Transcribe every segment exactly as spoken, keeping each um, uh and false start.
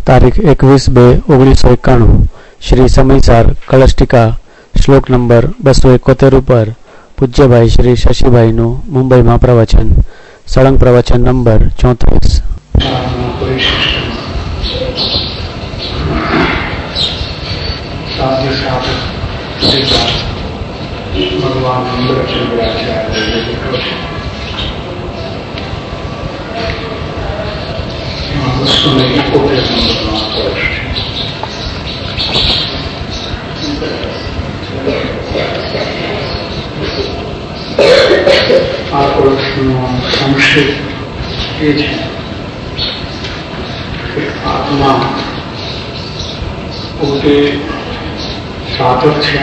तारीख एकवीस बे ओगनीसो एकाणु श्री समयसार कलश श्लोक नंबर बसो एकोतेर पर पूज्य भाई श्री शशिभाई नु मुंबई में प्रवचन सड़ंग प्रवचन नंबर चौतरीस। भगवान આ વર્ષનો સંક્ષેપ એ છે કે આત્મા પોતે સાધક છે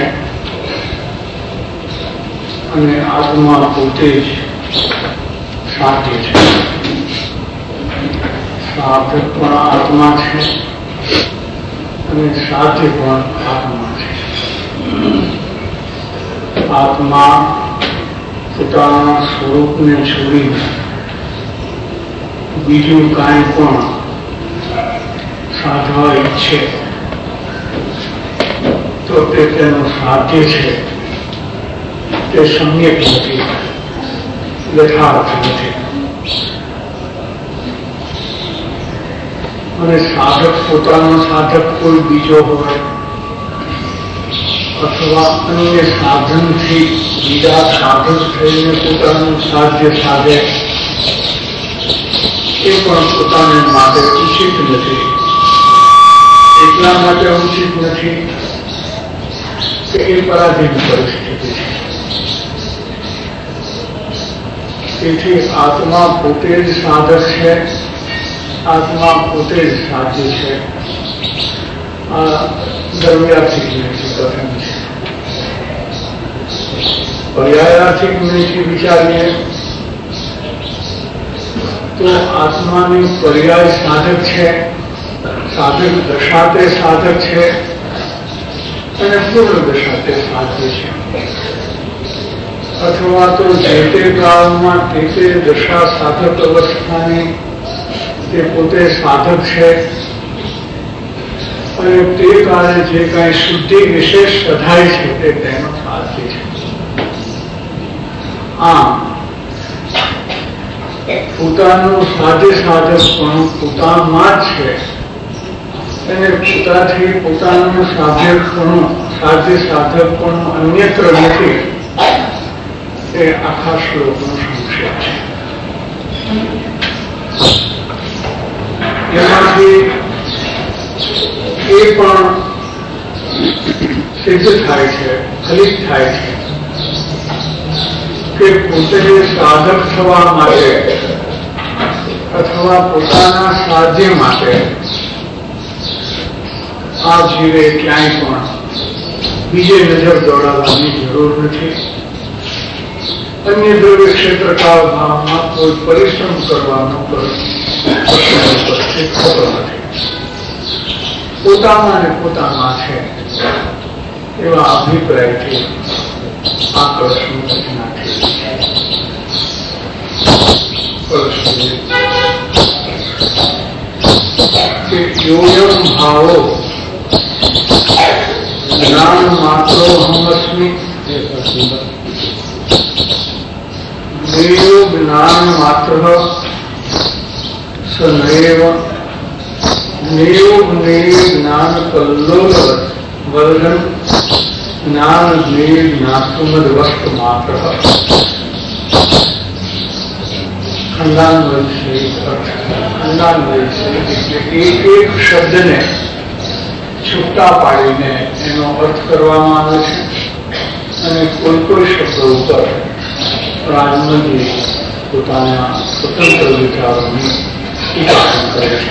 અને આત્મા પોતે જ સાધ્ય છે. સાધક પણ આત્મા છે અને સાધ્ય પણ આત્મા છે. આત્મા પોતાના સ્વરૂપને છોડીને બીજું કાંઈ પણ સાધવા ઈચ્છે તો તે તેનું સાધ્ય છે, તે સમ્યક નથી, યથાર્થ નથી. અને સાધક પોતાનો સાધક કોઈ બીજો હોય અથવા અન્ય સાધનથી બીજા સાધક થઈને પોતાનું સાધ્ય સાધે એ પણ પોતાને માટે ઉચિત નથી. એટલા માટે ઉચિત નથી કે એ પરાધીન પરિસ્થિતિ છે. તેથી આત્મા પોતે જ સાધક છે, આત્મા પોતે જ સાધ્ય છે. આ દ્રવ્યાર્થિક નીતિ કથન છે. પર્યાયાર્થિક નીતિ વિચારીએ તો આત્માની પર્યાય સાધક છે, સાધક દશા તે સાધક છે અને પૂર્ણ દશા તે સાધ્ય છે. અથવા તો જે તે કાળમાં તે તે દશા સાધક અવસ્થાની તે પોતે સાધક છે અને તે કાળે જે કાંઈ શુદ્ધિ વિશેષ સધાય છે તે તેનો સાધ્ય છે. આમ પોતાનું સાધ્ય સાધક પણ પોતામાં જ છે અને પોતાથી પોતાનું સાધક પણ સાધ્ય સાધક પણ અન્યત્ર નથી. એ આખા શ્લોકનો સંક્ષેપ છે. એમાંથી એ પણ સિદ્ધ થાય છે, ફલિત થાય છે કે પોતે સાધક થવા માટે અથવા પોતાના સાધ્ય માટે આ જીવે ક્યાંય પણ બીજે નજર દોડાવવાની જરૂર નથી. અન્ય દ્રવ્ય ક્ષેત્ર કાળ ભાવમાં કોઈ પરિશ્રમ કરવાનો ઉપસ્થિત થતો નથી. પોતામાં ને પોતામાં છે એવા અભિપ્રાયથી આ પ્રશ્ન નાખી યોયમ ભાવો જ્ઞાન માત્રો હમસ્મી દેવ જ્ઞાન માત્ર સનૈવ નેવ નેવ જ્ઞાન કલ્લોલ વર્ગન જ્ઞાન જ્ઞેય જ્ઞાતુમદ વસ્ત માત્ર. ખંડાન્વય છે. ખંડાન્વય છે એટલે એક એક શબ્દને છૂટા પાડીને એનો અર્થ કરવામાં આવે છે અને કોઈ કોઈ શબ્દ ઉપર રાજનજી પોતાના સ્વતંત્ર વિચારોની ટીકા કરે છે.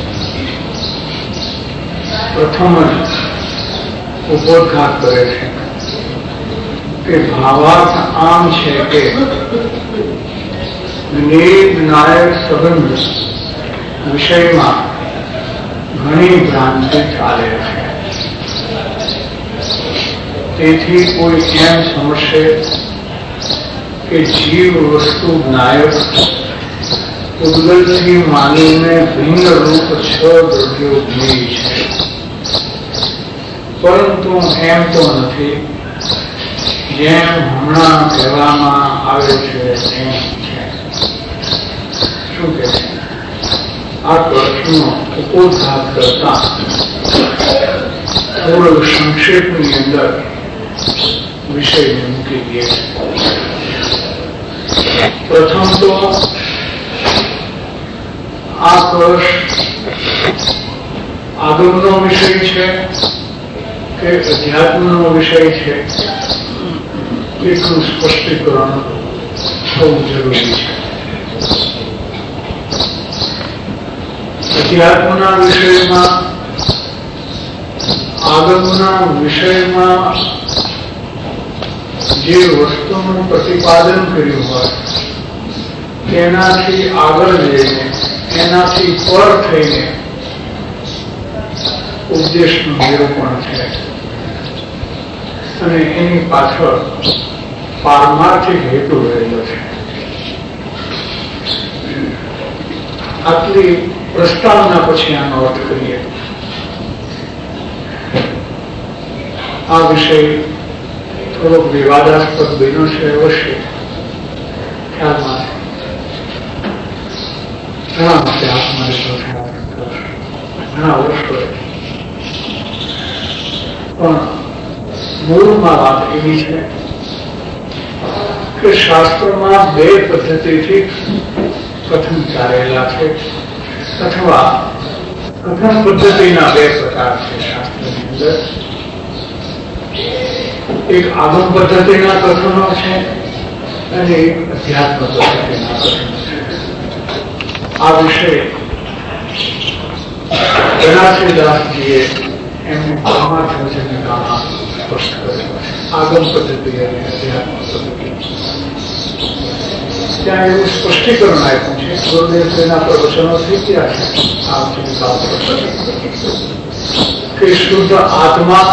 પ્રથમ જ ઉપોદ્ઘાત કરે છે કે ભાવાર્થ આમ છે કે જ્ઞેય સંબંધ વિષયમાં ઘણી ભ્રાંતિ ચાલે છે. તેથી કોઈ એમ સમજશે કે જીવ વસ્તુ જ્ઞાયક ઉદ્ગલથી માનીને ભિન્ન રૂપ છ દ્રવ્યો જ્ઞેય છે, પરંતુ એમ તો નથી જેમ હમણાં કહેવામાં આવે છે એમ છે. શું કે છે? આ પ્રશ્નનો ઉपोદ્ઘાત કરતા થોડો સંક્ષેપની અંદર વિષયને મૂકી દે છે. પ્રથમ તો આ કળશ આગમનો વિષય છે કે અધ્યાત્મનો વિષય છે એટલું સ્પષ્ટીકરણ થવું જરૂરી છે. અધ્યાત્મના વિષયમાં આગમના વિષયમાં જે વસ્તુનું પ્રતિપાદન કર્યું હોય તેનાથી આગળ જઈને એનાથી પર થઈને ઉપદેશનું નિરૂપણ છે અને એની પાછળ પારમાર્થિક હેતુ રહેલો છે. આટલી પ્રસ્તાવના પછી આનો અર્થ કરીએ. આ વિષય થોડોક વિવાદાસ્પદ બન્યો છે અવશ્ય ખ્યાલમાં છે. ઘણા માટે આત્મનિર્ભર ઘણા વર્ષો પણ મૂળમાં વાત એવી છે કે શાસ્ત્રોમાં બે પદ્ધતિથી કથન ચાલેલા છે, અથવા કથન પદ્ધતિના બે પ્રકાર છે શાસ્ત્રની અંદર. એક આગમ પદ્ધતિના કથનો છે અને એક અધ્યાત્મ પદ્ધતિના કથનો છે. આ વિષય ગણાસીદાસજીએ એમને પરમાર્થ વચનિકામાં સ્પષ્ટ કરેલો છે. આગમ પદ્ધતિ અને અધ્યાત્મ પદ્ધતિ ત્યાં એવું સ્પષ્ટીકરણ આપ્યું છે. ગુરુદેવ તેના પ્રવચનો થઈ ગયા છે આ વચનિકા કે શુદ્ધ આત્મા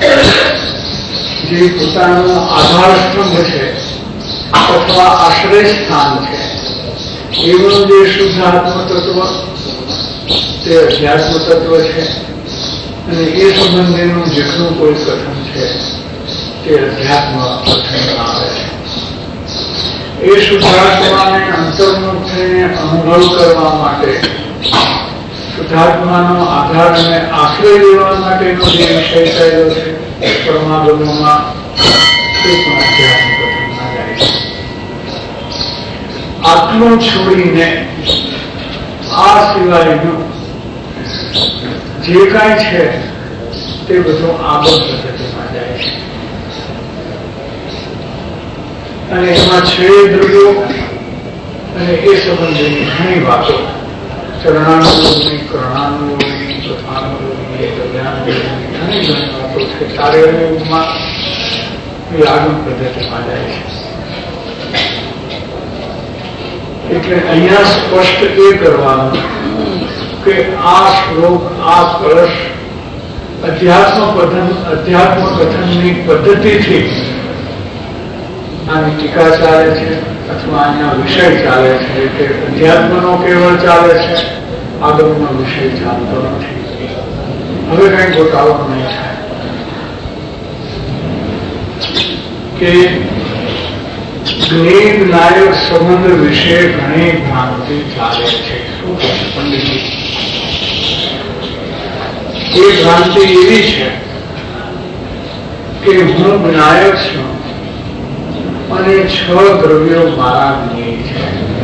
જે પોતાનું આધાર સ્તંભ છે અથવા આશ્રય સ્થાન છે એવું જે શુદ્ધ આત્મ તત્વ તે અધ્યાત્મ તત્વ છે અને એ સંબંધીનું જેટલું કોઈ કથન છે તે અધ્યાત્મ કથનમાં આવે છે. એ શુદ્ધાત્માને અંતર્મુખ થઈને અનુભવ કરવા માટે શુદ્ધાત્માનો આધાર અને આશ્રય લેવા માટેનો જે વિષય થયેલો છે પરમાગમોમાં તે પણ અધ્યાત્મ કથનમાં જાય છે. આટલું છોડીને આ સિવાયનું જે કાંઈ છે તે બધું આગળ પદ્ધતિમાં જાય છે અને એમાં છે દ્રવ્યો અને એ સંબંધીની ઘણી વાતો ચરણાનુભવની, કરણાનુભવની, પ્રથાનુભવની, દ્રવ્યાનુભવની ઘણી ઘણી વાતો છે. કાર્યયોગમાં એ આગળ પદ્ધતિમાં જાય છે. એટલે અહીંયા સ્પષ્ટ એ કરવાનું કે આ શ્લોક, આ કળશ અધ્યાત્મ પઠન અધ્યાત્મ કથનની પદ્ધતિથી આની ટીકા ચાલે છે અથવા આના વિષય ચાલે છે કે અધ્યાત્મનો કેવળ ચાલે છે, આગમનો વિષય ચાલતો નથી. હવે કઈ ગોટાળો નહીં થાય કે જ્ઞેય નાયક સંબંધ વિશે ઘણી ભ્રાંતિ ચાલે છે. શું કહે પંડિતજી? એ ભ્રાંતિ એવી છે કે હું જ્ઞાયક છું અને છ દ્રવ્યો મારા જ્ઞેય છે.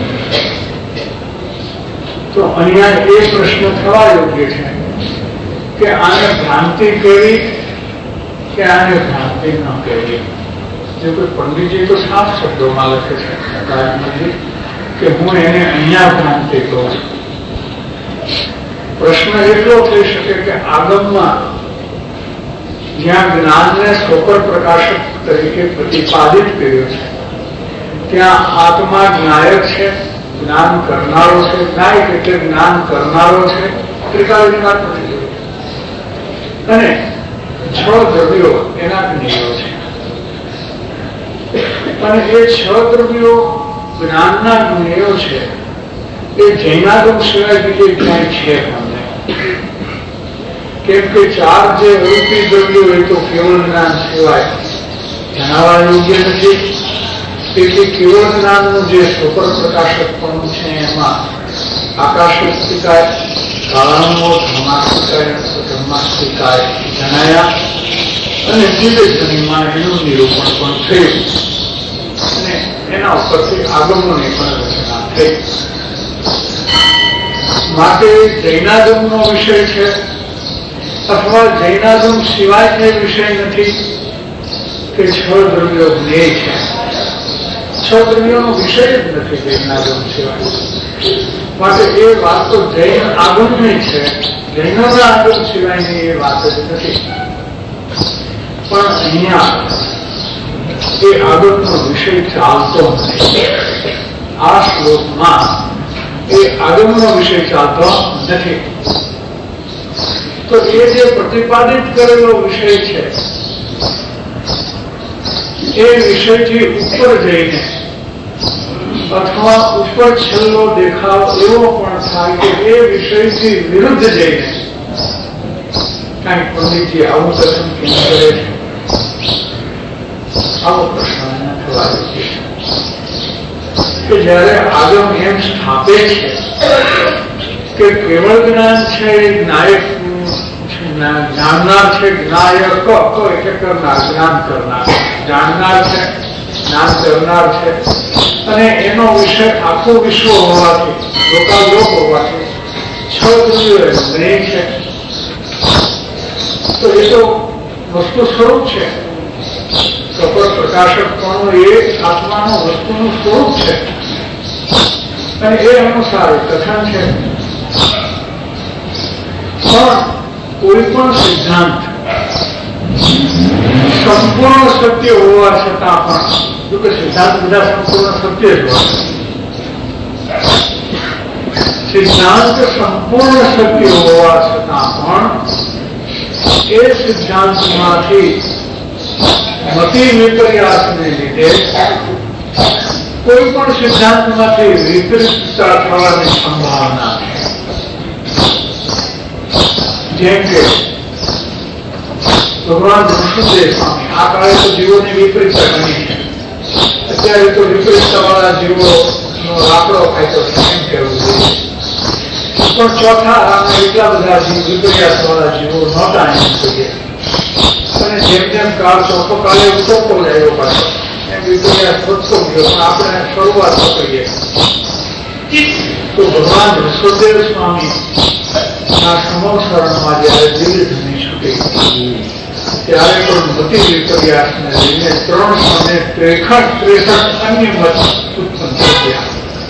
તો અહીંયા એ પ્રશ્ન થવા યોગ્ય છે કે આને ભ્રાંતિ કેવી કે આને ભ્રાંતિ ન કેવી? જે કોઈ પંડિતજી તો સાફ શબ્દોમાં લખે છે કે હું એને અહીંયા ભ્રાંતિ કહું છું. પ્રશ્ન એટલો થઈ શકે કે આગમમાં જ્યાં જ્ઞાનને સ્વપર પ્રકાશક તરીકે પ્રતિપાદિત કર્યો છે ત્યાં આત્મા જ્ઞાયક છે, જ્ઞાન કરનારો છે. જ્ઞાયક એટલે જ્ઞાન કરનારો છે, ત્રિકાળ નથી અને છ દ્રવ્યો એના જ્ઞેયો છે અને એ છ દ્રવ્યો જ્ઞાનના જ્ઞેયો છે એ જૈનાગમ સિવાય બીજે ક્યાંય છે તમને. કેમ કે ચાર જે અરૂપી દ્રવ્યો એ તો કેવળ જ્ઞાન સિવાય જણાવવા યોગ્ય નથી. તેથી કેવળ જ્ઞાનનું જે સ્વપર પ્રકાશકપણું છે એમાં આકાશસ્તિકાય, કારણો ધર્માસ્તિકાય, ધર્માસ્તિકાય જણાયા અને ધીરે ધીરેમાં એનું નિરૂપણ પણ થયું અને એના ઉપરથી આગમોની પણ રચના થઈ. માટે જૈનાગમનો વિષય છે અથવા જૈનાગમ સિવાય તે વિષય નથી કે છ દ્રવ્યો જ્ઞેય છે. છ દ્રવ્યોનો વિષય જ નથી જૈનાગમ સિવાય. માટે એ વાત તો જૈન આગમની છે, જૈનોના આગમ સિવાયની એ વાત જ નથી. પણ અહીંયા એ આગમનો વિષય ચાલતો નથી. આ શ્લોકમાં એ આગમનો વિષય ચાલતો નથી. તો એ જે પ્રતિપાદિત કરેલો વિષય છે એ વિષયથી ઉપર જઈને અથવા ઉપર છેલ્લો દેખાવ એવો પણ થાય કે એ વિષયથી વિરુદ્ધ જઈને કઈ પંડિતજી આવું કથન કેમ કરે છે, આવો પ્રશ્ન થવાયો છે કે જયારે આગમ એમ સ્થાપે છે કે કેવળ જ્ઞાન છે નાયક જાણનાર છે, જ્ઞાયક એટલે કરનાર, જ્ઞાન કરનાર, જાણનાર છે, જ્ઞાન કરનાર છે અને એનો વિષય આખો વિશ્વ હોવાથી, લોકાલોક હોવાથી છ દ્રવ્યો જ્ઞેય છે. તો એ તો વસ્તુ સ્વરૂપ છે. સફળ પ્રકાશકપણું એ આત્માનું વસ્તુનું સ્વરૂપ છે અને એ અનુસાર કથન છે. પણ કોઈ પણ સિદ્ધાંત સંપૂર્ણ સત્ય હોવા છતાં પણ, જો કે સિદ્ધાંત બધા સંપૂર્ણ સત્ય જ હોય, સિદ્ધાંત સંપૂર્ણ સત્ય હોવા છતાં પણ એ સિદ્ધાંતમાંથી મતિ વિપર્યાસને લીધે કોઈ પણ સિદ્ધાંતમાંથી વિપરીતતા થવાની સંભાવના છે. જેમ કે ભગવાન ઋષિદેવ સ્વામી આ કાળે તો જીવોની વિપરીતતા ઘણી છે. અત્યારે તો વિપરીતતા વાળા જીવો નો લાકડો ખાય તો એમ કહેવું જોઈએ, પણ ચોથા આના એટલા બધા જીવ વિપર્યાસ વાળા જીવો નહોતા એમ જોઈએ. અને જેમ જેમ કાળ ચોથો કાલે ઉતરતો રહ્યો પાછો એમ વિપર્યાસ વધતો ગયો, પણ આપણે શરૂઆત કરીએ તો ભગવાન ઋષિદેવ સ્વામી ના સમોસરણમાં જયારે દિવ્ય ધ્વનિ છૂટી ત્યારે પણ મતિ વિપર્યાસને લઈને ત્રણસો ને ત્રેસઠ ત્રેસઠ અન્ય મત ઉત્પન્ન થઈ ગયા.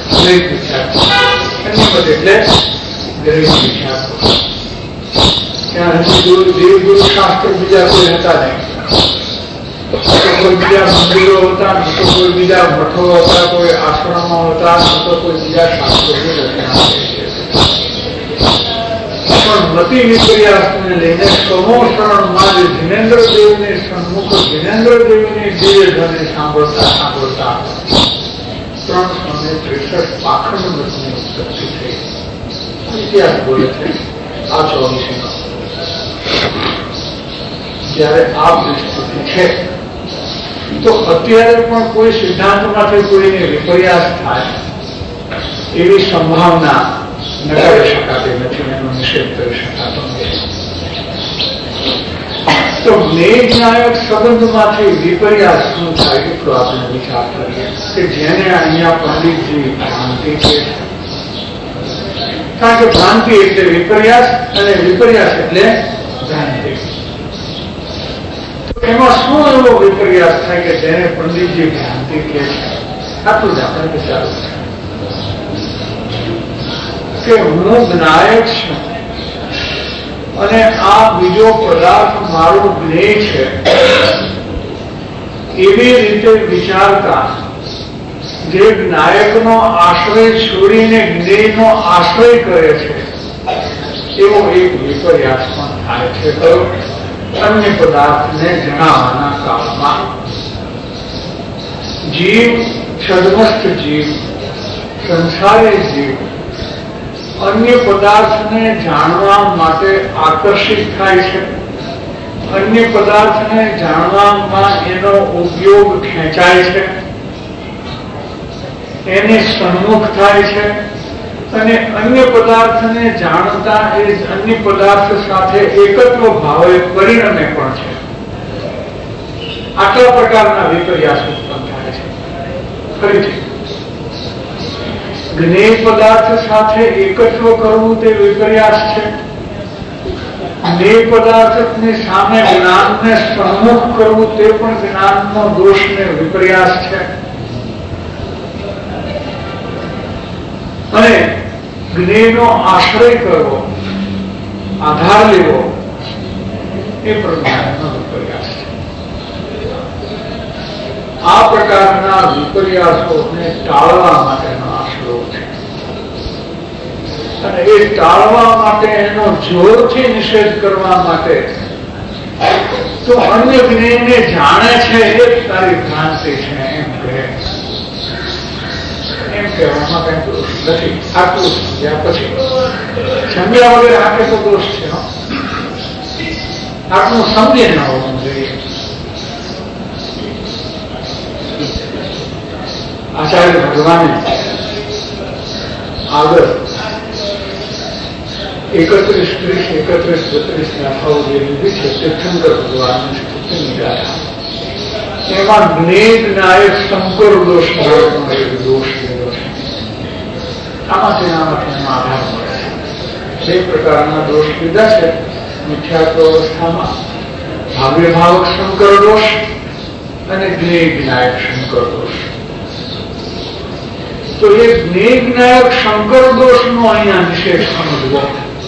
અન્ય મત એટલે દરેક વિચારો. ત્યાં હજી દેવગુરુ શાસ્ત્ર બીજા કોઈ હતા નહીં. કોઈ બીજા મંદિરો હતા, તો કોઈ બીજા મઠો હતા, કોઈ આશ્રમો હતા, તો કોઈ બીજા શાસ્ત્રોની રચના થઈ. પણ મતિ વિપર્યાસને લઈને સમોસરણમાં જે જીનેન્દ્ર દેવની સન્મુખ જીનેન્દ્ર દેવની દિવ્ય ધ્વનિ સાંભળતા સાંભળતા ત્રણસો ને ત્રેસઠ પાખંડ મતની ઉત્પત્તિ થઈ. ઇતિહાસ બોલે છે આ ચોવીસી જયારે આ પરિસ્થિતિ છે તો અત્યારે પણ કોઈ સિદ્ધાંતમાંથી કોઈને વિપર્યાસ થાય એવી સંભાવના નકારી શકાતી નથી, એનો નિષેધ કરી શકાતો નથી. તો જ્ઞેયનાયક સંબંધમાંથી વિપર્યાસ શું થાય એટલો આપણે વિચાર કરીએ કે જેને અહીંયા પંડિતજી ભ્રાંતિ છે. કારણ કે ભ્રાંતિ એટલે વિપર્યાસ અને વિપર્યાસ એટલે ભ્રાંતિ. તો એમાં શું એવો વિપર્યાસ થાય કે જેને પંડિતજી ભ્રાંતિ કહે છે? આટલું જ આપણે વિચારવું છે કે હું જ્ઞાયક છું અને આ બીજો પદાર્થ મારો જ્ઞેય છે એવી રીતે વિચારતા જે જ્ઞાયકનો આશ્રય છોડીને જ્ઞેયનો આશ્રય કરે છે એવો એક વિપર્યાસ પણ થાય છે. તો અન્ય પદાર્થને જણાવવાના કાળમાં જીવ, છદમસ્ત જીવ, સંસારી જીવ અન્ય પદાર્થને જાણવા માટે આકર્ષિત થાય છે, અન્ય પદાર્થને જાણવામાં એનો ઉપયોગ ખેંચાય છે, એને સન્મુખ થાય છે અને અન્ય પદાર્થને જાણતા એ અન્ય પદાર્થ સાથે એકત્વ ભાવે પરિણમે પણ છે. આટલા પ્રકારના વિપર્યાસ ઉત્પન્ન થાય છે. ફરીથી જ્ઞેય પદાર્થ સાથે એકત્વ કરવું તે વિપર્યાસ છે, જ્ઞેય પદાર્થની સામે જ્ઞાનને સન્મુખ કરવું તે પણ જ્ઞાનનો દોષ ને વિપર્યાસ છે. અને જ્ઞેયનો આશ્રય કરવો, આધાર લેવો એ પણ જ્ઞાનનો વિપર્યાસ છે. આ પ્રકારના વિપર્યાસોને ટાળવા માટેનો આ શ્લોક છે. અને એ ટાળવા માટે એનો જોરથી નિષેધ કરવા માટે તો અન્ય જ્ઞેયને જાણે છે એ જ તારી ભ્રાંતિ છે એમ કહે, એમ કહેવામાં કઈ દોષ નથી. આટલું સમજ્યા પછી સમજ્યા વગર આપે તો દોષ છે. આટલું સમજે ન હોવું જોઈએ. આચાર્ય ભગવાને આગળ એકત્રીસ ત્રીસ એકત્રીસ બત્રીસ ગાથાઓ જે લીધી છે તીર્થંકર ભગવાનની સ્તુતિની ગાથા, એમાં જ્ઞેય જ્ઞાયક સંકર દોષ નામનો એક દોષ લીધો છે. આમાંથી આમાંથી આધાર મળે છે. બે પ્રકારના દોષ લીધા છે મિથ્યાત્વ અવસ્થામાં: ભાવ્ય ભાવક શંકર દોષ અને જ્ઞેય જ્ઞાયક શંકર દોષ. તો એ જ્ઞેય જ્ઞાયક શંકર દોષ નો અહીંયા નિષેધ સમજવો,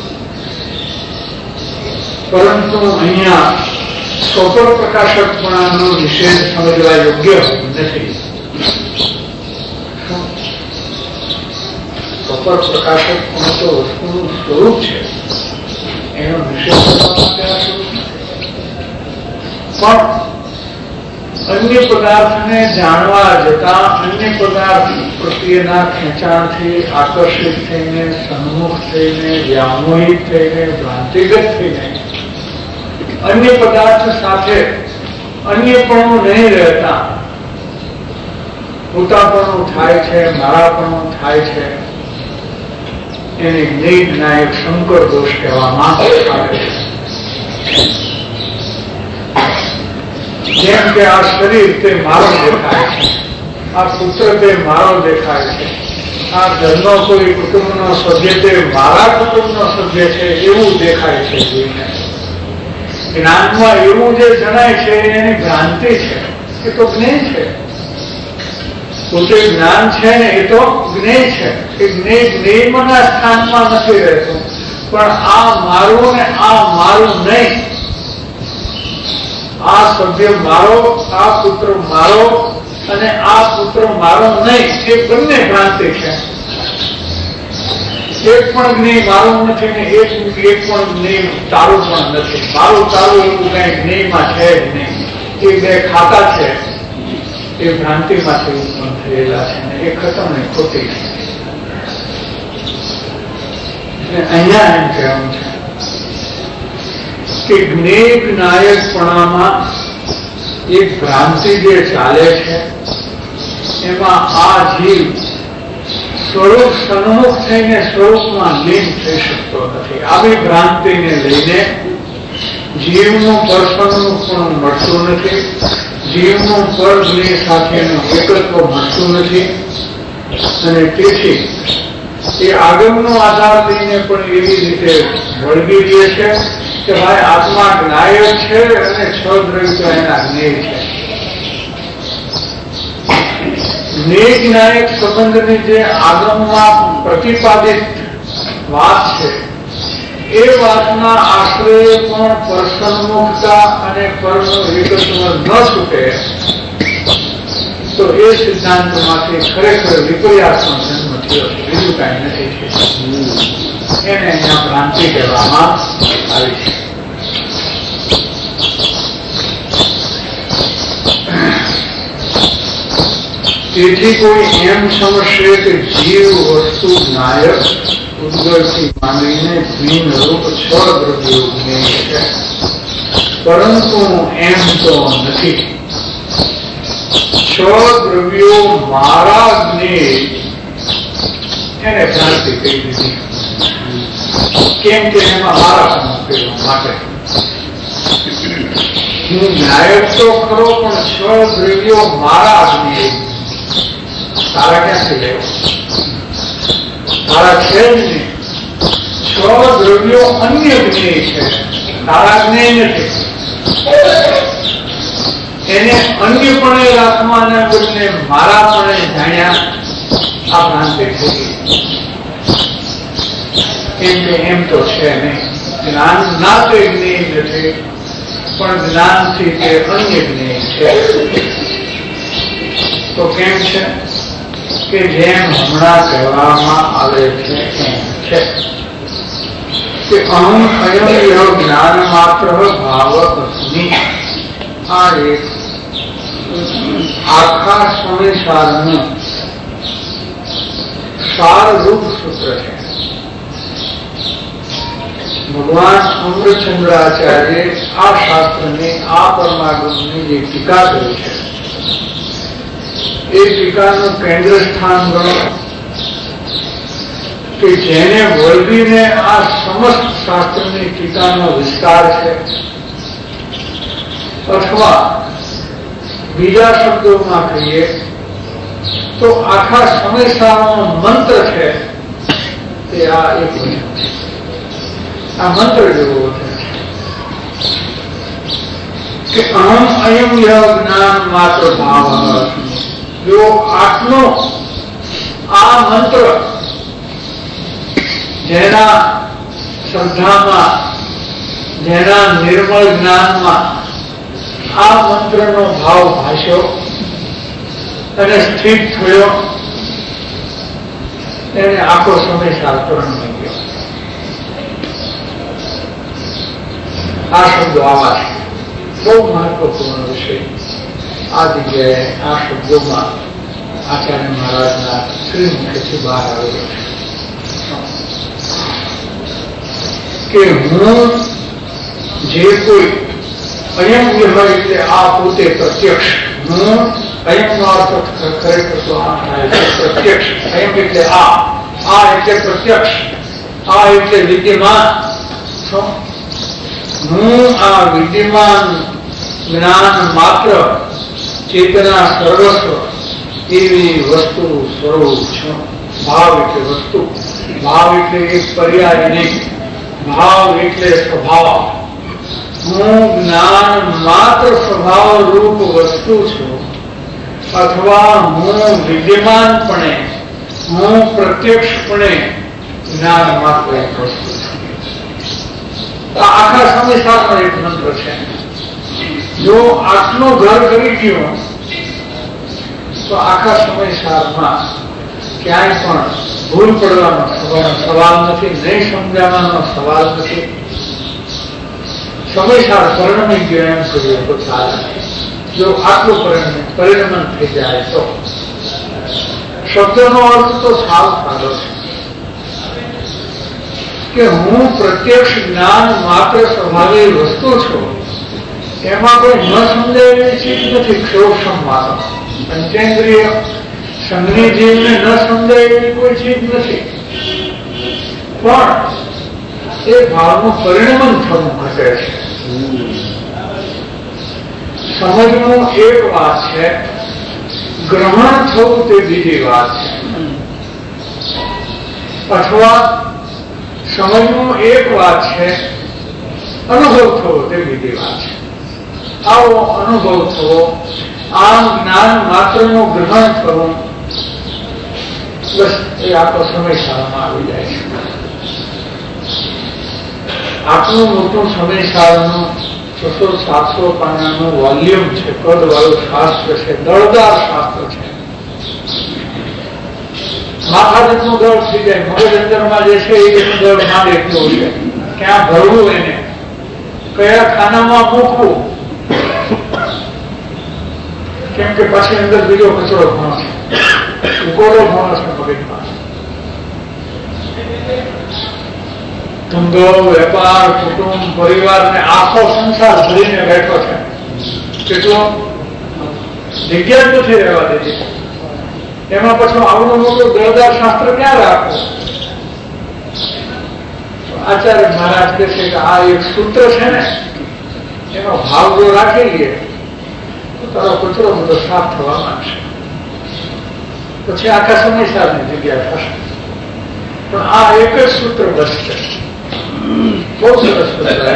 પરંતુ અહીંયા સ્વપર પ્રકાશકપણાનો નિષેધ સમજવા યોગ્ય નથી. સ્વપર પ્રકાશકપણું તો વસ્તુનું સ્વરૂપ છે, એનો નિષેધ કરવા માટે પણ અન્ય પદાર્થને જાણવા જતા અન્ય પદાર્થ પ્રત્યેના ખેંચાણથી આકર્ષિત થઈને, સન્મુખ થઈને, વ્યામોહિત થઈને, ભ્રાંતિગત થઈને અન્ય પદાર્થ સાથે અન્યપણું નહીં રહેતા પોતાપણું થાય છે, મારાપણું થાય છે, એને જ્ઞેય જ્ઞાયક શંકર દોષ કહેવામાં આવે છે. જેમ કે આ શરીર તે મારો દેખાય છે, આ પુત્ર તે મારો દેખાય છે, આ ઘરનો કોઈ કુટુંબનો સભ્ય તે મારા કુટુંબનો સભ્ય છે એવું દેખાય છે. જ્ઞાનમાં એવું જે જણાય છે એની ભ્રાંતિ છે, એ તો જ્ઞેય છે. પોતે જ્ઞાન છે ને એ તો જ્ઞેય છે. એ જ્ઞેય જ્ઞેયના સ્થાનમાં નથી રહેતું, પણ આ મારું ને આ મારું નહીં, આ સભ્ય મારો, આ પુત્ર મારો અને આ પુત્ર મારો નહીં, એ બંને ભ્રાંતિ છે. એક પણ જ્ઞેય મારું નથી ને એક એક પણ જ્ઞેય તારું પણ નથી. મારું તારું એવું કઈ જ્ઞેયમાં છે જ નહીં. એ બે ખાતા છે, એ ભ્રાંતિમાંથી ઉત્પન્ન થયેલા છે ને એ ખતમ ને ખોટી છે. અહીંયા એમ કહેવું છે કે જ્ઞેય જ્ઞાયકપણામાં એક ભ્રાંતિ જે ચાલે છે એમાં આ જીવ સ્વરૂપ સન્મુખ થઈને સ્વરૂપમાં લીન થઈ શકતો નથી. આવી ભ્રાંતિને લઈને જીવનું પરસનનું પણ મળતું નથી, જીવનું પરજ્ઞેય સાથેનું એકત્વ મળતું નથી. અને તેથી એ આગમનો આધાર લઈને પણ એવી રીતે વળગી રહે છે કે ભાઈ આત્મા જ્ઞાયક છે અને છ દ્રવ્ય એના જ્ઞેય છે. જ્ઞેય જ્ઞાયક સંબંધની જે આગમમાં પ્રતિપાદિત વાત છે એ વાતના આશ્રય પણ પરસન્મુખતા અને પરનો એકત્વ ન છૂટે તો એ સિદ્ધાંતમાંથી ખરેખર વિપર્યાસનો જન્મ થયો, બીજું કાંઈ નથી થયું. એને અહીંયા ભ્રાંતિ કહેવામાં આવી છે. તેથી કોઈ એમ સમજશે કે જીવ વસ્તુ નાયક ઉદ્ગલથી માંડીને ભીન રૂપ છ દ્રવ્યો જ્ઞેય છે, પરંતુ એમ તો નથી. છ દ્રવ્યો મારા જ્ઞેય એને ભ્રાંતિ કહી દીધી. કેમ કે એમાં મારા મૂકેલો માટે હું નાયક તો ખરો, પણ છ દ્રવ્યો મારા જ્ઞેય. તારા ક્યાંથી લેવો? તારા છે જ નહીં. છ દ્રવ્યો અન્ય જ્ઞેય છે, તારા જ્ઞેય નથી. એને અન્યપણે રાખવાને બદલે મારાપણે જાણ્યા, આ ભ્રાંતિ થઈ ગઈ. કેમ કે એમ તો છે નહીં. જ્ઞાન ના તે જ્ઞેય નથી, પણ જ્ઞાનથી તે અન્ય જ્ઞેય છે. તો કેમ છે કે જેમ હમણાં કહેવામાં આવે છે એમ છે કે અહમ અયમ યહ જ્ઞાન માત્ર ભાવ અસ્મિ. આ એક આખા સંસારનું સારરૂપ સૂત્ર છે. ભગવાન અમૃતચંદ્રાચાર્ય આ શાસ્ત્રની, આ પરમાગમની જે ટીકા કરી છે, એ ટીકાનું કેન્દ્ર સ્થાન ગણો કે જેને વળગીને આ સમસ્ત શાસ્ત્રની ટીકાનો વિસ્તાર છે, અથવા બીજા શબ્દોમાં કહીએ તો આખા સમયસારનો મંત્ર છે, તે આ એક વચન છે. આ મંત્ર જેવો વચન છે કે અહમ અયમ યહ જ્ઞાન માત્ર ભાવ. જો આટલો આ મંત્ર જેના શ્રદ્ધામાં, જેના નિર્મળ જ્ઞાનમાં આ મંત્રનો ભાવ ભાષ્યો અને સ્થિત થયો, એને આખો સમય સાર્થણ થઈ ગયો. આ શબ્દો આવા છે, બહુ મહત્વપૂર્ણ વિષય. આ જગ્યાએ આ શબ્દોમાં આચાર્ય મહારાજના શ્રીમુખથી બહાર આવેલો છે કે હું જે કોઈ અયમ વિહય એટલે આ પોતે પ્રત્યક્ષ. હું અયમ નો અર્થ ખરેખર તો આ થાય છે પ્રત્યક્ષ. અયમ એટલે આ, આ એટલે પ્રત્યક્ષ, આ એટલે વિદ્યમાન. હું આ વિદ્યમાન જ્ઞાન માત્ર, ચેતના સર્વસ્વ એવી વસ્તુ સ્વરૂપ છું. ભાવ એટલે વસ્તુ, ભાવ એટલે એક પર્યાય નહીં, ભાવ એટલે સ્વભાવ. હું જ્ઞાન માત્ર સ્વભાવ રૂપ વસ્તુ છું, અથવા હું વિદ્યમાનપણે, હું પ્રત્યક્ષપણે જ્ઞાન માત્ર એક વસ્તુ છું. આખા સંસારનો એક મંત્ર છે. જો આટલું ઘર કરી ગયો તો આખા સમયસારમાં ક્યાંય પણ ભૂલ પડવાનો સવાલ નથી, નહીં સમજાવવાનો સવાલ નથી. સમયસાર પરિણમી ગયો એમ કહીએ તો ચાલે. જો આટલું પરિણમન થઈ જાય તો શબ્દનો અર્થ તો સાવ સારો છે કે હું પ્રત્યક્ષ જ્ઞાન માત્ર સ્વભાવી વસ્તુ છું. એમાં કોઈ ન સમજાય એવી ચીજ નથી. ક્ષોક્ષમ માનો પંચેન્દ્રિય સંઘની જીવને ન સમજાય એવી કોઈ ચીજ નથી. પણ એ ભાવનું પરિણમન થવું ઘટે છે. સમજવું એક વાત છે, ગ્રહણ થવું તે બીજી વાત છે. અથવા સમજવું એક વાત છે, અનુભવ થવો તે બીજી વાત છે. આવો અનુભવ થવો, આમ જ્ઞાન માત્રનું ગ્રહણ થવું, બસ એ આખો સમયસાળમાં આવી જાય છે. આટલું મોટું સમયસાળનું છસો સાતસો પાનાનું વોલ્યુમ છે, કદ વાળું શાસ્ત્ર છે, દળદાર શાસ્ત્ર છે. માથા જેટલું દળ થઈ જાય, મગજ અંદરમાં જે છે એનું દળ માંડ એટલું છે. ક્યાં ભરવું એને, કયા ખાનામાં મૂકવું, કેમ કે પછી અંદર બીજો કચરો ભણો છે, ઉકોડો ભણો છે મગજમાં. ધંધો, વેપાર, કુટુંબ, પરિવાર ને આખો સંસાર ભરીને બેઠો છે. કેટલો જગ્યા જ નથી રહેવા દેતી. એમાં પછી આવડું મોટું દરદાર શાસ્ત્ર ક્યાં રાખવું? આચાર્ય મહારાજ કહે છે કે આ એક સૂત્ર છે ને, એનો ભાવ જો રાખી લઈએ તો તારો કચરો બધો સાફ થવા માંડશે. પછી આખા સમયસારની જગ્યા થશે. પણ આ એક જ સૂત્ર બચશે. બહુ સરસ સૂત્ર.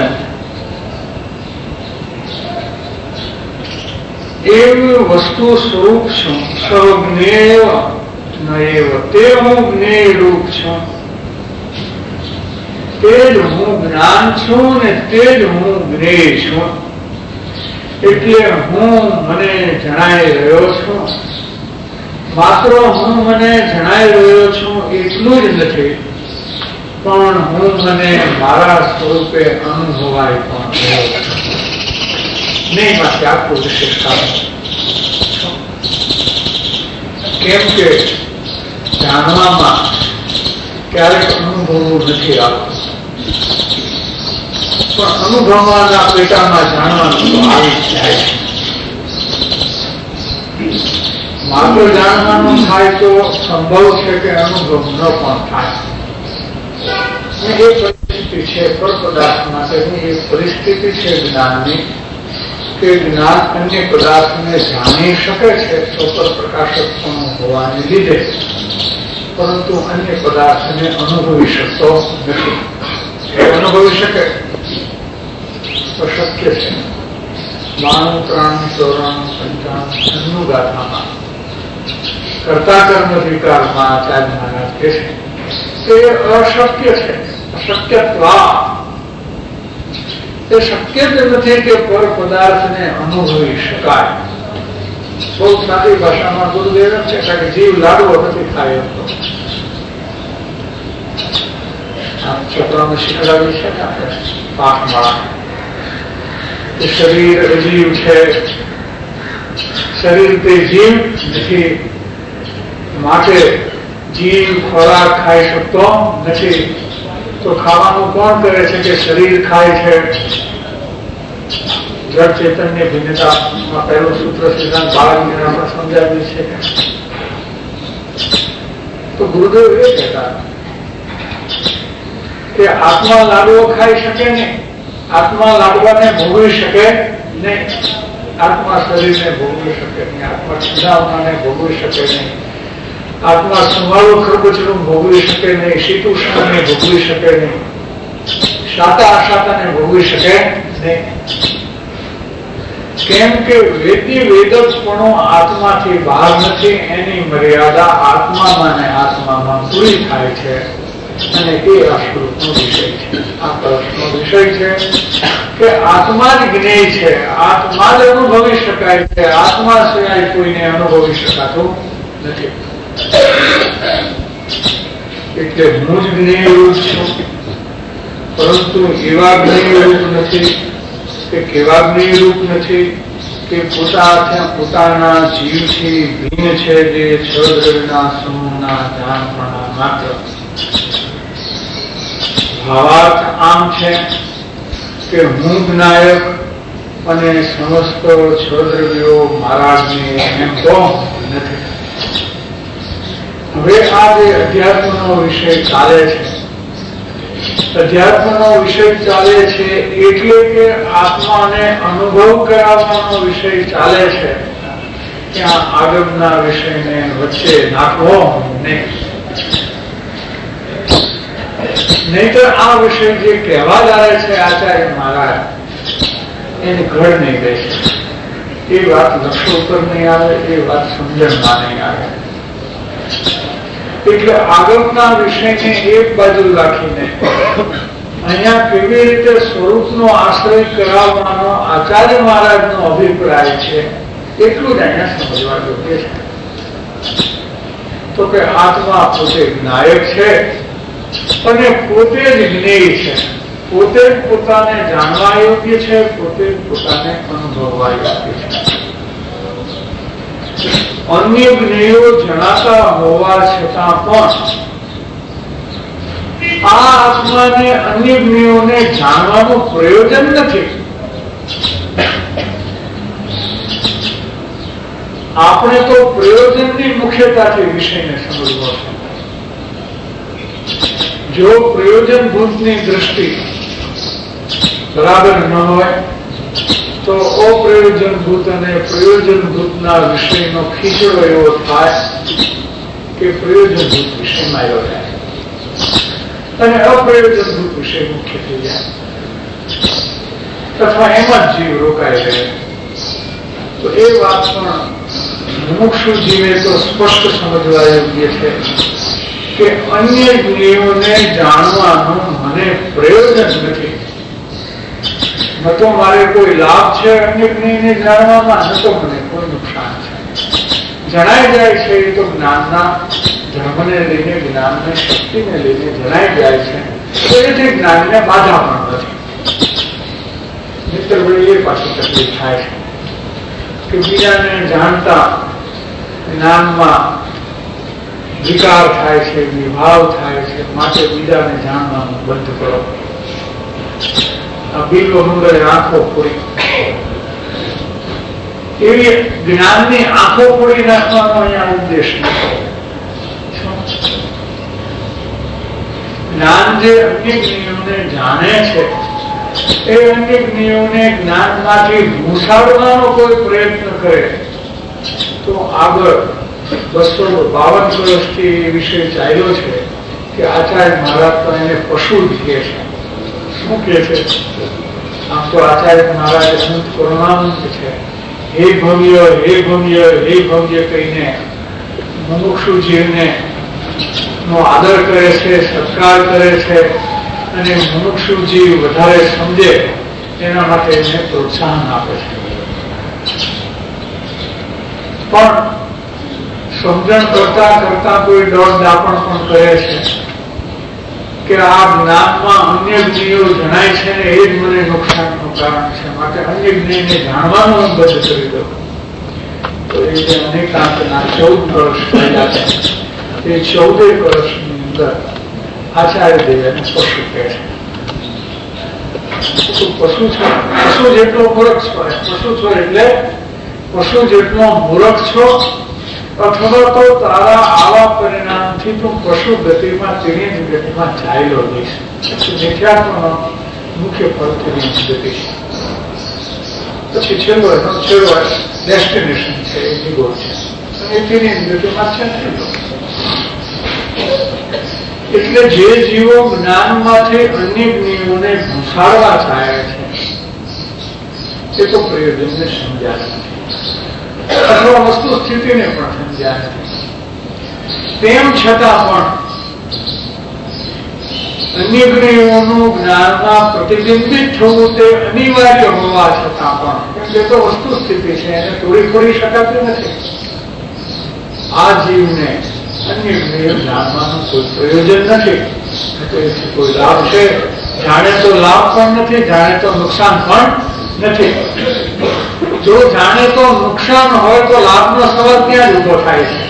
એવી વસ્તુ સ્વરૂપ છું, સર્વજ્ઞેય નએવ, તે હું જ્ઞેય રૂપ છું, તે જ હું જ્ઞાન છું ને તે જ હું જ્ઞેય છું. એટલે હું મને જણાઈ રહ્યો છું. માત્ર હું મને જણાઈ રહ્યો છું એટલું જ નથી, પણ હું મને મારા સ્વરૂપે અનુભવાય પણ રહ્યો છું. નહીં માટે આખું વિશેષ કારણ. કેમ કે જાણવામાં ક્યારેક અનુભવવું નથી આવતું, પણ અનુભવવાના પેટામાં જાણવાનું તો આવી જ જાય છે. માત્ર જાણવાનું થાય તો સંભવ છે કે અનુભવ ન પણ થાય. એ પરિસ્થિતિ છે પર પદાર્થ માટેની એક પરિસ્થિતિ છે જ્ઞાનની, કે જ્ઞાન અન્ય પદાર્થને જાણી શકે છે સ્વપર પ્રકાશક હોવાને લીધે, પરંતુ અન્ય પદાર્થને અનુભવી શકતો નથી. એ અનુભવી શકે તો શક્ય છે. બાણું ત્રાણું ચોરાણું પંચાણું અન્નુ ગાથામાં કર્તા કર્મ વિકારમાં આચાર્ય મહારાજ કહે છે તે અશક્ય છે. અશક્યત્વા તે શક્ય જ નથી કે પર પદાર્થને અનુભવી શકાય. બહુ સાદી ભાષામાં ગુરુદેવ છે કે જીવ લાડવો નથી ખાય તો છોકરાઓને શીખડાવી છે ને આપણે પાકમાં શરીર અજીવ છે. શરીર તે જીવ નથી, માટે જીવ ખોરાક ખાઈ શકતો નથી. તો ખાવાનું કોણ કરે છે કે શરીર ખાય છે. જળ ચેતનની ભિન્નતામાં પહેલું સૂત્ર સિદ્ધાંત બાળકને આપણે સમજાવ્યું છે. તો ગુરુદેવ એ કહેતા કે આત્મા લાડવો ખાઈ શકે નહીં, આત્મા લાડવાને ભોગવી શકે નહીં, આત્મા શરીરને ભોગવી શકે નહીં, આત્મા ઠંડાવવાને ભોગવી શકે નહીં, આત્મા સંભાળો ખરબચડું ભોગવી શકે નહીં, શીતુષ્ણને ભોગવી શકે નહીં, શાતા અશાતાને ભોગવી શકે નહીં. કેમ કે વેદી વેદકપણો આત્માથી બહાર નથી. એની મર્યાદા આત્મામાં ને આત્મામાં પૂરી થાય છે. અને એ આ શ્લોકનો વિષય છે, આ પ્રશ્નનો વિષય છે કે આત્મા જ જ્ઞેય છે, આત્મા જ અનુભવી શકાય છે, આત્મા સિવાય કોઈને અનુભવી શકાતું નથી. એટલે હું જ જ્ઞેય રૂપ છું, પરંતુ એવા જ્ઞેય રૂપ નથી કે કેવા જ્ઞેય રૂપ નથી કે પોતા પોતાના જીવથી ભિન્ન છે, જે છ દ્રવ્યના સમૂહના જાણપણા માત્ર. ભાવાર્થ આમ છે કે હું જ્ઞાયક અને સમસ્ત છ દ્રવ્યો મારા એમ તો નથી. હવે આ જે અધ્યાત્મનો વિષય ચાલે છે, અધ્યાત્મનો વિષય ચાલે છે એટલે કે આત્માને અનુભવ કરાવવાનો વિષય ચાલે છે. ત્યાં આગળના વિષયને વચ્ચે નાખવો નહીં. નહીતર આ વિષય જે કહેવા જાય છે આચાર્ય મહારાજ એને ઘર નહીં બેસે. એ વાત લક્ષો ઉપર નહીં આવે, એ વાત સમજણમાં નહીં આવે. એટલે આગળના વિષયને એક બાજુ રાખીને અહીંયા કેવી રીતે સ્વરૂપનો આશ્રય કરાવવાનો આચાર્ય મહારાજનો અભિપ્રાય છે એટલું જ અહીંયા સમજવા યોગ્ય છે. તો કે આત્મા પોતે જ્ઞાયક છે અને પોતે જ જ્ઞેય છે, પોતે જ પોતાને જાણવા યોગ્ય છે, પોતે જ પોતાને અનુભવવા યોગ્ય છે. અન્ય જ્ઞેયો જણાતા હોવા છતાં પણ આ આત્માને અન્ય જ્ઞેયોને જાણવાનું પ્રયોજન નથી. આપણે તો પ્રયોજનની મુખ્યતાથી વિષયને સમજવો છે. જો પ્રયોજનભૂતની દ્રષ્ટિ બરાબર ન હોય તો અપ્રયોજનભૂત અને પ્રયોજનભૂતના વિષયનો ખીચડો એવો થાય કે પ્રયોજનભૂત વિષયમાં આવ્યો જાય અને અપ્રયોજનભૂત વિષય મુખ્ય થઈ જાય અથવા એમાં જ જીવ રોકાઈ રહે. તો એ વાત પણ મુમુક્ષુ જીવે તો સ્પષ્ટ સમજવા યોગ્ય છે કે અન્ય જ્ઞેયોને જાણવાનું મને પ્રયોજન નથી. ન તો મારે કોઈ લાભ છે અન્ય જ્ઞેયને જાણવામાં, ન તો મને કોઈ નુકસાન છે. જણાઈ જાય છે એ તો જ્ઞાનના ધર્મને લઈને, જ્ઞાનની શક્તિને લઈને જણાઈ જાય છે. તો એથી જ્ઞાનને બાધા પણ નથી. મિત્ર ભાઈ, એ પાછી તકલીફ થાય છે કે બીજાને જાણતા જ્ઞાનમાં વિકાર થાય છે, વિભાવ થાય છે, માટે બીજાને જાણવાનું બંધ કરો. આ બિલ્લો મુંગરે આંખો ફોડી, એવી જ્ઞાનની આંખો ફોડી નાખવાનો અહીંયા ઉદ્દેશ નથી. જ્ઞાન જે અન્ય જ્ઞેયોને જાણે છે એ અન્ય જ્ઞેયોને જ્ઞાનમાંથી ઘૂસાડવાનો કોઈ પ્રયત્ન કરે તો આગળ બસો બાવન વર્ષથી એ વિષય ચાલ્યો છે કે આચાર્ય મહારાજ તો એને પશુ જ કહે છે. શું કહે છે? આમ તો આચાર્ય મહારાજ સંત પરમાનંદ છે. હે ભવ્ય, હે ભવ્ય, હે ભવ્ય કહીને મુમુક્ષુ જીવને નો આદર કરે છે, સત્કાર કરે છે અને મુમુક્ષુ જીવ વધારે સમજે એના માટે એને પ્રોત્સાહન આપે છે. પણ સમજણ કરતા કરતા કોઈ દોડ દાપણ પણ કરે છે કે આ જ્ઞાનમાં અન્ય જ્ઞેયો જણાય છે ને એ જ મને નુકસાનનું કારણ છે, માટે અન્ય જ્ઞેયને જાણવાનું હું બંધ કરી દઉં. તો એ જે અનેકાંતના ચૌદ વર્ષ થયેલા છે એ ચૌદેય વર્ષની અંદર આચાર્ય દેવને પશુ કહે છે. પશુ છે, પશુ જેટલો મૂર્ખ છો, પશુ છો એટલે પશુ જેટલો મૂર્ખ છો અથવા તો તારા આવા પરિણામથી તું પશુ ગતિમાં તેની જ ગતિમાં ચાલ્યો જઈશ. મિથ્યાત્વનો મુખ્ય ફળ તેની જ ગતિ છે. પછી છેલ્લો એનો છેલ્લો ડેસ્ટિનેશન છે, એ નિગોળ છે અને તેની જ ગતિમાં છે. એટલે જે જીવો જ્ઞાનમાંથી અન્ય જ્ઞેયોને ઘુસાડવા ચાહે છે એ તો પ્રયોજનને સમજ્યા નથી અથવા વસ્તુ સ્થિતિને પણ સમજ્યા નથી. તેમ છતાં પણ અન્ય જ્ઞેયોનું જ્ઞાનમાં પ્રતિબિંબિત થવું તે અનિવાર્ય હોવા છતાં પણ, કેમ કે તો વસ્તુ સ્થિતિ છે, એને તોડી ફોડી શકાતી નથી. આ જીવને અન્ય જ્ઞેય જાણવાનું કોઈ પ્રયોજન નથી. કોઈ લાભ છે, જાણે તો લાભ પણ નથી, જાણે તો નુકસાન પણ નથી. જો જાણે તો નુકસાન હોય તો લાભનો સવાલ ત્યાં જ ઉભો થાય છે,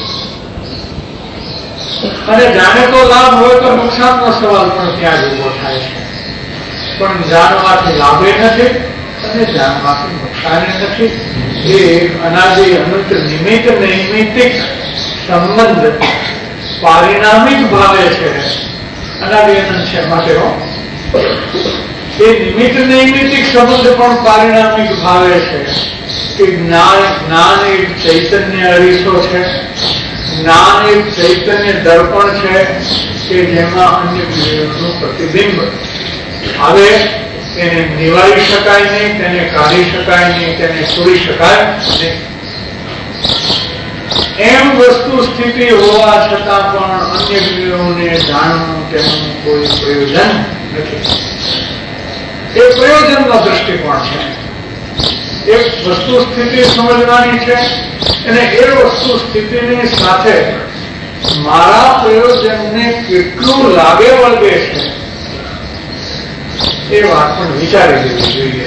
અને જાણે તો લાભ હોય તો નુકસાનનો સવાલ પણ ત્યાં જ ઉભો થાય છે. પણ જાણવાથી લાભે નથી અને જાણવાથી નુકસાન નથી. એ અનાદિ અનંત નિમિત્ત નૈમિત્તિક સંબંધ પારિણામિક ભાવે છે. અનાદિ અનંત છે માટે એ નિમિત્ત નૈમિત્તિક સંબંધ પણ પારિણામિક ભાવે છે કે જ્ઞાન જ્ઞાન એક ચૈતન્ય અરીસો છે, જ્ઞાન એક ચૈતન્ય દર્પણ છે કે જેમાં અન્ય જ્ઞેયોનું પ્રતિબિંબ આવે. તેને નિવારી શકાય નહીં, તેને કાઢી શકાય નહીં, તેને છોડી શકાય નહીં. એમ વસ્તુ સ્થિતિ હોવા છતાં પણ અન્ય જ્ઞેયોને જાણવું તેનું કોઈ પ્રયોજન નથી. એ પ્રયોજનનો દૃષ્ટિકોણ છે. એક વસ્તુ સ્થિતિ સમજવાની છે અને એ વસ્તુ સ્થિતિની સાથે મારા પ્રયોજનને કેટલું લાગે વળગે છે એ વાત પણ વિચારી લેવી જોઈએ.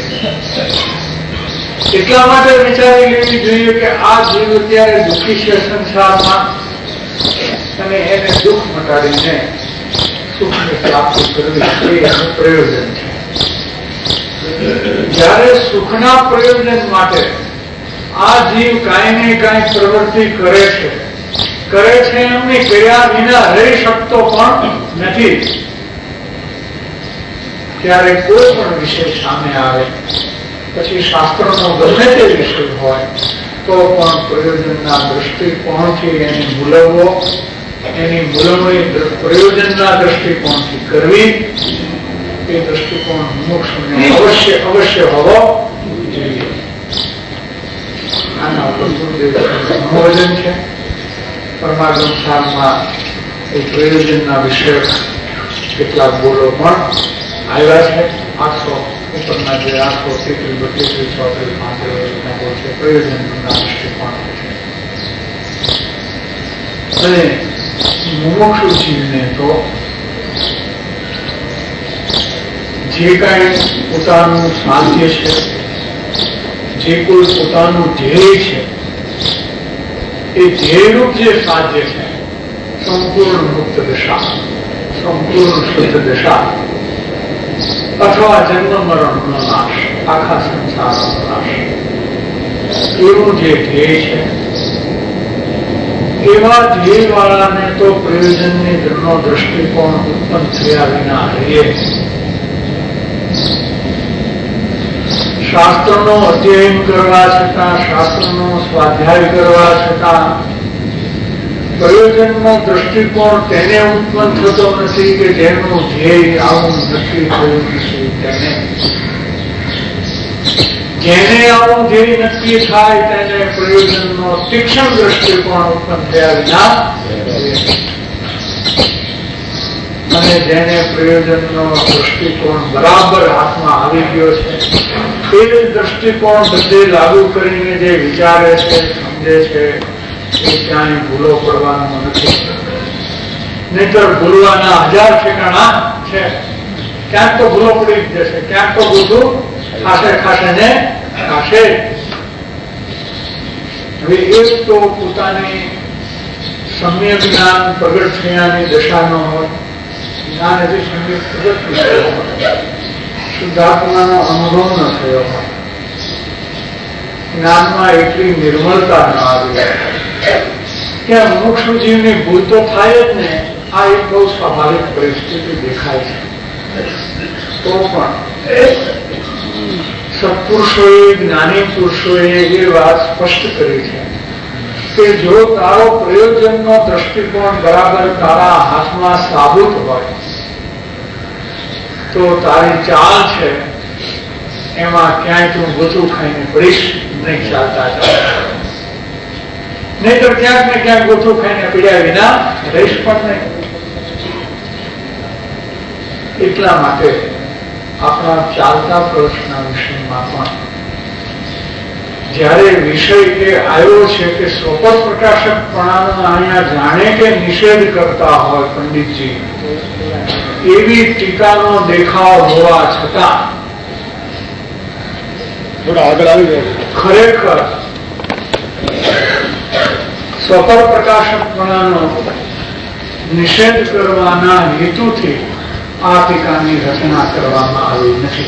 એટલા માટે વિચારી લેવી જોઈએ કે આ જીવ અત્યારે દુઃખી છે સંસારમાં અને એને દુઃખ મટાડીને સુખની પ્રાપ્તિ કરવી એ એનું પ્રયોજન છે. જ્યારે સુખના પ્રયોજન માટે આ જીવ કાંઈ ને કાંઈ પ્રવૃત્તિ કરે છે કરે છે એમની કર્યા વિના રહી શકતો પણ નથી. ત્યારે કોઈ પણ વિષય સામે આવે, પછી શાસ્ત્રનો ગમે તે વિષય હોય, તો પણ પ્રયોજનના દ્રષ્ટિકોણથી એની મૂલવો, એની મૂલવણી પ્રયોજનના દ્રષ્ટિકોણથી કરવી, એ દ્રષ્ટિકોણ મોક્ષને અવશ્ય અવશ્ય હોવો જોઈએ. આના ઉપર ગુરુદેવનું વચન છે. પરમાગમ સારમાં એ પ્રયોજનના વિષય કેટલાક બોલો પણ આવ્યા છે. આઠસો ઉપરના જે આઠસો તેત્રીસ બત્રીસ ચોત્રીસ પાંત્રીસ બોલ છે પ્રયોજનના દ્રષ્ટિકોણ છે. અને મુમુક્ષુ જીવને તો જે કાંઈ પોતાનું સાધ્ય છે, જે કોઈ પોતાનું ધ્યેય છે, એ ધ્યેયરૂપ જે સાધ્ય છે, સંપૂર્ણ મુક્ત દશા, સંપૂર્ણ શુદ્ધ દશા, અથવા જન્મ મરણનો નાશ, આખા સંસારનો નાશ, એવું જે ધ્યેય છે, એવા ધ્યેય વાળાને તો પ્રયોજનની નો દ્રષ્ટિકોણ ઉત્પન્ન થયા વિના રહીએ. શાસ્ત્રનો અધ્યયન કરવા છતાં, શાસ્ત્રનો સ્વાધ્યાય કરવા છતાં પ્રયોજનનો દ્રષ્ટિકોણ તેને ઉત્પન્ન થતો નથી કે જેનું ધ્યેય આવું નક્કી થયું નથી. તેને જેને આવું ધ્યેય નક્કી થાય તેને પ્રયોજનનો તીક્ષ્ણ દ્રષ્ટિકોણ ઉત્પન્ન થયા વિના, અને જેને પ્રયોજનનો દ્રષ્ટિકોણ બરાબર હાથમાં આવી ગયો છે, એ દ્રષ્ટિકોણ બધે લાગુ કરીને જે વિચારે છે, સમજે છે, એ ક્યાંય ભૂલો પડવાનો નથી. નહીતર ભૂલવાના હજાર ઠેકાણા છે. ક્યાંક તો ભૂલો પડી જ જશે, ક્યાંક તો બધું ખાસે ખાસે ને ખાશે. હવે એક તો પોતાની સમ્યક જ્ઞાન પ્રગટ થયાની દશાનો હોય, જ્ઞાન હજી સમ્યક પ્રગટ થયો હોય, શુદ્ધાત્માનો અનુભવ ન થયો હોય, જ્ઞાનમાં એટલી નિર્મળતા ન આવી કે મોક્ષ જીવની ભૂલ તો થાય જ ને. આ એક બહુ સ્વાભાવિક પરિસ્થિતિ દેખાય છે. તો પણ સત્પુરુષોએ, જ્ઞાની પુરુષોએ એ વાત સ્પષ્ટ કરી છે કે જો તારો પ્રયોજનનો દ્રષ્ટિકોણ બરાબર તારા હાથમાં સાબુત હોય તો તારી ચાલ છે એમાં ક્યાંય તું ગોથું ખાઈને પડીશ નહીં. ચાલતા ચાલતા નહીં તો ક્યાંક ને ક્યાંક ગોથું ખાઈને પીડ્યા વિના રહીશ પણ નહીં. એટલા માટે આપણા ચાલતા પ્રશ્નના વિષયમાં પણ જ્યારે વિષય એ આવ્યો છે કે સ્વપર પ્રકાશકપણાનો અહીંયા જાણે કે નિષેધ કરતા હોય પંડિતજી, એવી ટીકાનો દેખાવ હોવા છતાં ખરેખર સ્વપર પ્રકાશકપણાનો નિષેધ કરવાના હેતુથી આ ટીકાની રચના કરવામાં આવી નથી.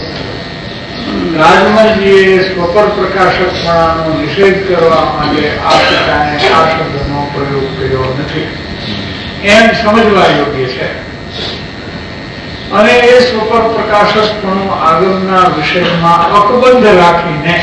રાજમલજીએ સ્વપર પ્રકાશકપણાનો નિષેધ કરવા માટે આ ટીકાને આ શબ્દનો પ્રયોગ કર્યો નથી એમ સમજવા યોગ્ય છે. અને એ સ્વપર પ્રકાશકપણું આગળના વિષયમાં અકબંધ રાખીને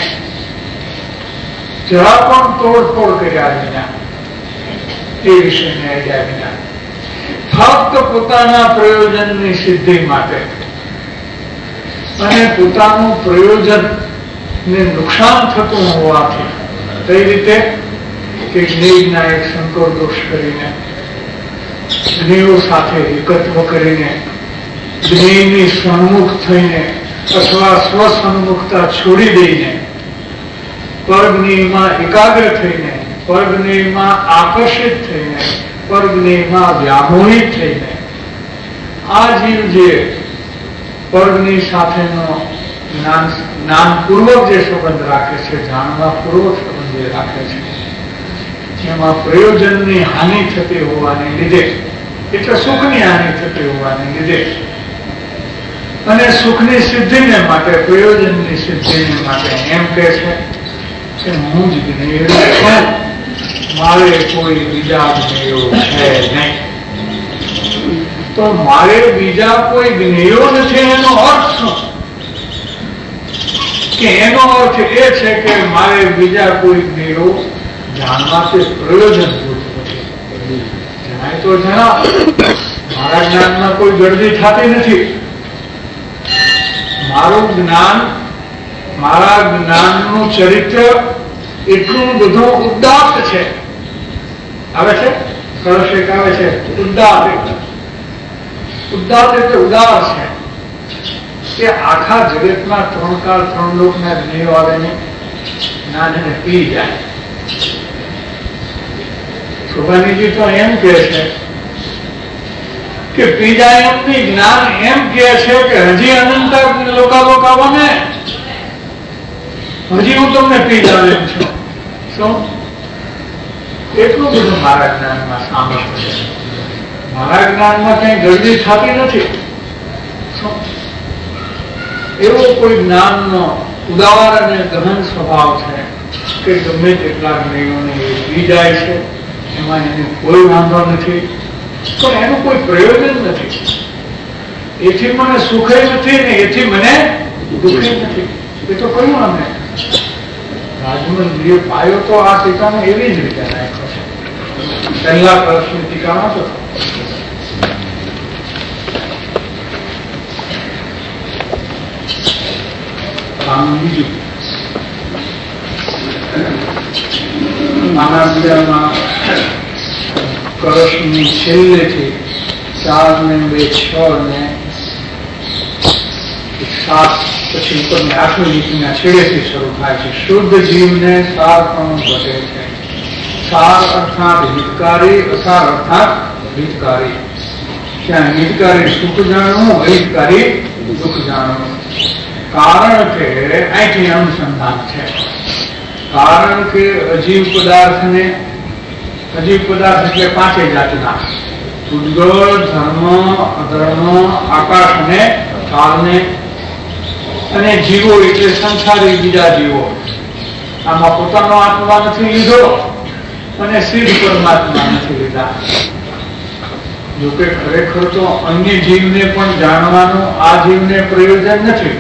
જરા પણ તોડફોડ કર્યા વિના, એ વિષયને અડ્યા વિના, ફક્ત પોતાના પ્રયોજનની સિદ્ધિ માટે અને પોતાનું પ્રયોજન ને નુકસાન થતું હોવાથી કઈ રીતે કે જ્ઞેયના એક સંકોચ દોષ કરીને, જ્ઞેયો સાથે એકત્વ કરીને, જ્ઞેયની સન્મુખ થઈને અથવા સ્વસન્મુખતા છોડી દઈને પરજ્ઞેયમાં એકાગ્ર થઈને, પરજ્ઞેયમાં આકર્ષિત થઈને, પરજ્ઞેયમાં વ્યામોહિત થઈને આ જીવ જે પરજ્ઞેય સાથેનો જ્ઞાન જ્ઞાનપૂર્વક જે સંબંધ રાખે છે, જાણવા પૂર્વક સંબંધ જે રાખે છે, જેમાં પ્રયોજનની હાનિ થતી હોવાને લીધે એટલે સુખની હાનિ થતી હોવાને લીધે અને સુખની સિદ્ધિને માટે, પ્રયોજનની સિદ્ધિને માટે એમ કહે છે કે હું જ જ્ઞેય છું, મારે કોઈ બીજા જ્ઞેયો છે નહીં. તો મારે બીજા કોઈ જ્ઞેયો નથી એનો અર્થ શું? કે એનો અર્થ એ છે કે મારે બીજા કોઈ જ્ઞેયો જાણવાથી પ્રયોજનભૂત નથી. જણાય તો જણાવ, મારા જ્ઞાનમાં કોઈ ગરદી થતી નથી. મારું જ્ઞાન, મારા જ્ઞાનનું ચરિત્ર એટલું બધું ઉદાત્ત છે. આવે છે કળશ એક આવે છે ઉદાત્ત. ઉદાત્ત એટલે ઉદાર છે કે આખા જગતના ત્રણ કાળ ત્રણ લોકના જ્ઞેયો આવે ને જ્ઞાનને પી જાય. શોભાનીજી તો એમ કહે છે કે પી જાય એમ નહીં, જ્ઞાન એમ કહે છે કે હજી અનંત લોકાલોક આવો ને, હજી હું તમને પી જાઉં એમ છું. શું? એટલું બધું મારા જ્ઞાનમાં સામર્થ્ય છે. મારા જ્ઞાનમાં કઈ ગરદી થતી નથી. શું? એવો કોઈ જ્ઞાનનો ઉદાર અને ગહન સ્વભાવ છે કે ગમે તેટલા જ્ઞેયોને એ પી જાય છે, એમાં એને કોઈ વાંધો નથી, પણ એનું કોઈ પ્રયોજન નથી. એથી મને સુખે નથી ને એથી મને દુઃખે નથી. એ તો કહ્યું અમને રાજમંત્રીએ પાયો તો આ ટીકાને એવી જ રીતે નાખ્યો છે. પહેલા કળશની ટીકામાં તો બીજું આના કળશની છેલ્લેથી ચાર ને બે છ ને સાત પછી ઉપરની આઠમી નીતિના છેડેથી શરૂ થાય છે. શુદ્ધ જીવને સાર પણ ઘટે છે. સાર અર્થાત હિતકારી, અસાર અર્થાત હિતકારી. ત્યાં હિતકારી સુખ જાણવું, અહિતકારી દુઃખ જાણવું. કારણ કે અહીંથી અનુસંધાન છે. કારણ કે અજીવ પદાર્થને, અજીવ પદાર્થ એટલે પાંચે જાતના ઉદ્ગળ, ધર્મ, અધર્મ, આકાશ અને કાળને, અને જીવો એટલે સંસારી બીજા જીવો. આમાં પોતાનો આત્મા નથી લીધો અને સિદ્ધ પરમાત્મા નથી લીધા. જોકે ખરેખર તો અન્ય જીવને પણ જાણવાનું આ જીવને પ્રયોજન નથી,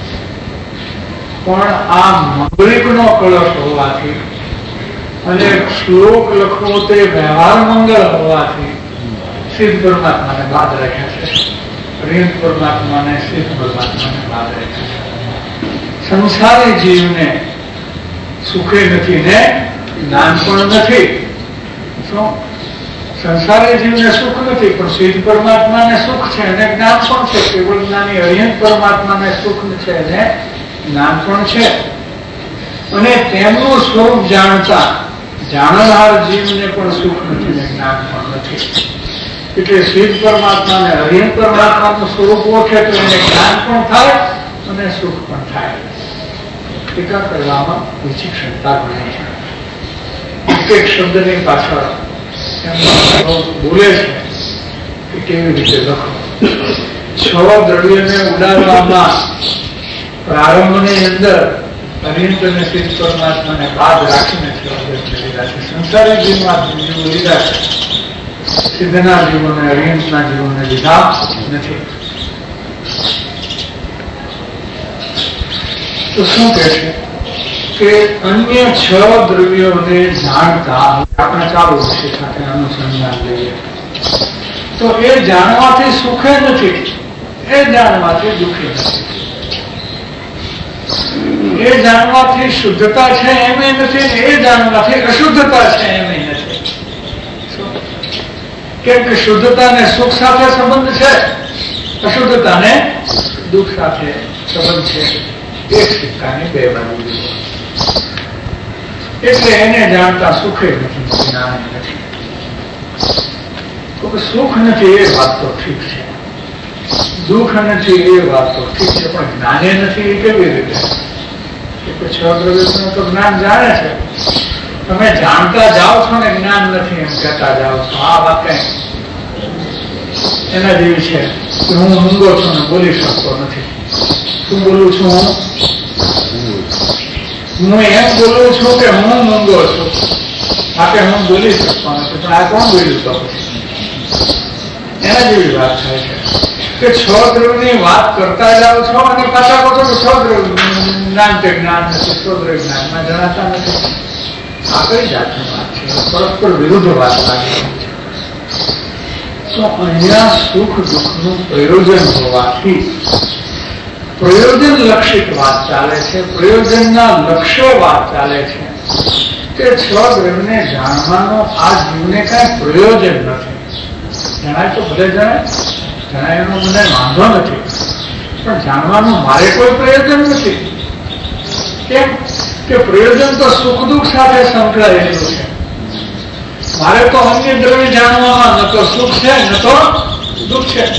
પણ આ મંગળિકનો કળશ હોવાથી અને શ્લોક લખવો તે વ્યવહાર મંગળ હોવાથી સિદ્ધ પરમાત્માને બાદ રાખ્યા છે. પ્રેમ પરમાત્માને, સિદ્ધ પરમાત્માને બાદ રાખ્યા છે. સંસારી જીવને સુખે નથી ને જ્ઞાન પણ નથી. શું? સંસારી જીવને સુખ નથી પણ સિદ્ધ પરમાત્માને સુખ છે અને જ્ઞાન પણ છે. કેવળ જ્ઞાની અરિહંત પરમાત્માને સુખ છે અને જ્ઞાન પણ છે. અને તેમનું સ્વરૂપ જાણતા જાણનાર જીવને પણ સુખ નથી ને જ્ઞાન પણ નથી. એટલે સિદ્ધ પરમાત્મા ને અરિહંત પરમાત્માનું સ્વરૂપ ઓળખે તો એને જ્ઞાન પણ થાય અને સુખ પણ થાય. ટીકા કરવામાં વિચિક્ષણતા ગણે છે. એક એક શબ્દની પાછળ બોલે છે કે કેવી રીતે લખો. છ દ્રવ્યને ઉડાડવામાં પ્રારંભની અંદર અરિહંત અને સિદ્ધ પરમાત્માને બાદ રાખીને લીધા છે. સંસારી જીવમાં જીવો લીધા છે, સિદ્ધના જીવોને, અરિહંતના જીવોને લીધા નથી. તો શું કહે છે કે અન્ય છ દ્રવ્યોને જાણતા આપણે ચાલુ વિષય સાથે અનુસંધાન લઈએ તો એ જાણવાથી સુખે નથી, એ જાણવાથી દુઃખી નથી. એ જાણવાથી શુદ્ધતા છે એમ નથી, એ જાણવાથી અશુદ્ધતા છે એમ નથી. કેમ કે શુદ્ધતા ને સુખ સાથે સંબંધ છે, અશુદ્ધતા ને દુઃખ સાથે સંબંધ છે. એક સિક્કાની બે બાજુ. એટલે એને જાણતા સુખે નથી, જ્ઞાન નથી. સુખ નથી એ વાત તો ઠીક છે, દુઃખ નથી એ વાત તો ઠીક છે, પણ જ્ઞાને નથી એ કેવી રીતે? છ દ્રવ્યોનું તો જ્ઞાન જાણે છે, તમે જાણતા જાઓ છો ને જ્ઞાન નથી એમ કહેતા જાઓ છો. આ વાત કઈ એના જેવી છે કે હું મૂંગો છું ને બોલી શકતો નથી. શું બોલું છું? હું હું એમ બોલું છું કે હું મૂંગો છું, માટે હું બોલી શકતો નથી. પણ આ કોણ બોલ્યું? તો એના જેવી વાત થાય છે કે છ દ્રવ્યની વાત કરતા જાઓ છો અને પાછા કહો છો કે છ દ્રવ્ય જ્ઞાન તે જ્ઞાન નથી, છ દ્રવ્ય જ્ઞાનમાં જણાતા નથી. આ કઈ જાતની વાત છે? પરસ્પર વિરુદ્ધ વાત લાગે છે. તો અહીંયા સુખ દુઃખનું પ્રયોજન હોવાથી પ્રયોજન લક્ષિત વાત ચાલે છે, પ્રયોજનના લક્ષ્ય વાત ચાલે છે કે છ દ્રવ્યને જાણવાનો આ જીવને કઈ પ્રયોજન નથી. જણાય તો ભલે જણાય, જણાય એનો મને વાંધો નથી, પણ જાણવાનું મારે કોઈ પ્રયોજન નથી. કેમ કે પ્રયોજન તો સુખ દુઃખ સાથે સંકળાયેલું છે. મારે તો અન્ય દ્રવ્ય જાણવામાં ન તો સુખ છે ન તો દુઃખ છે.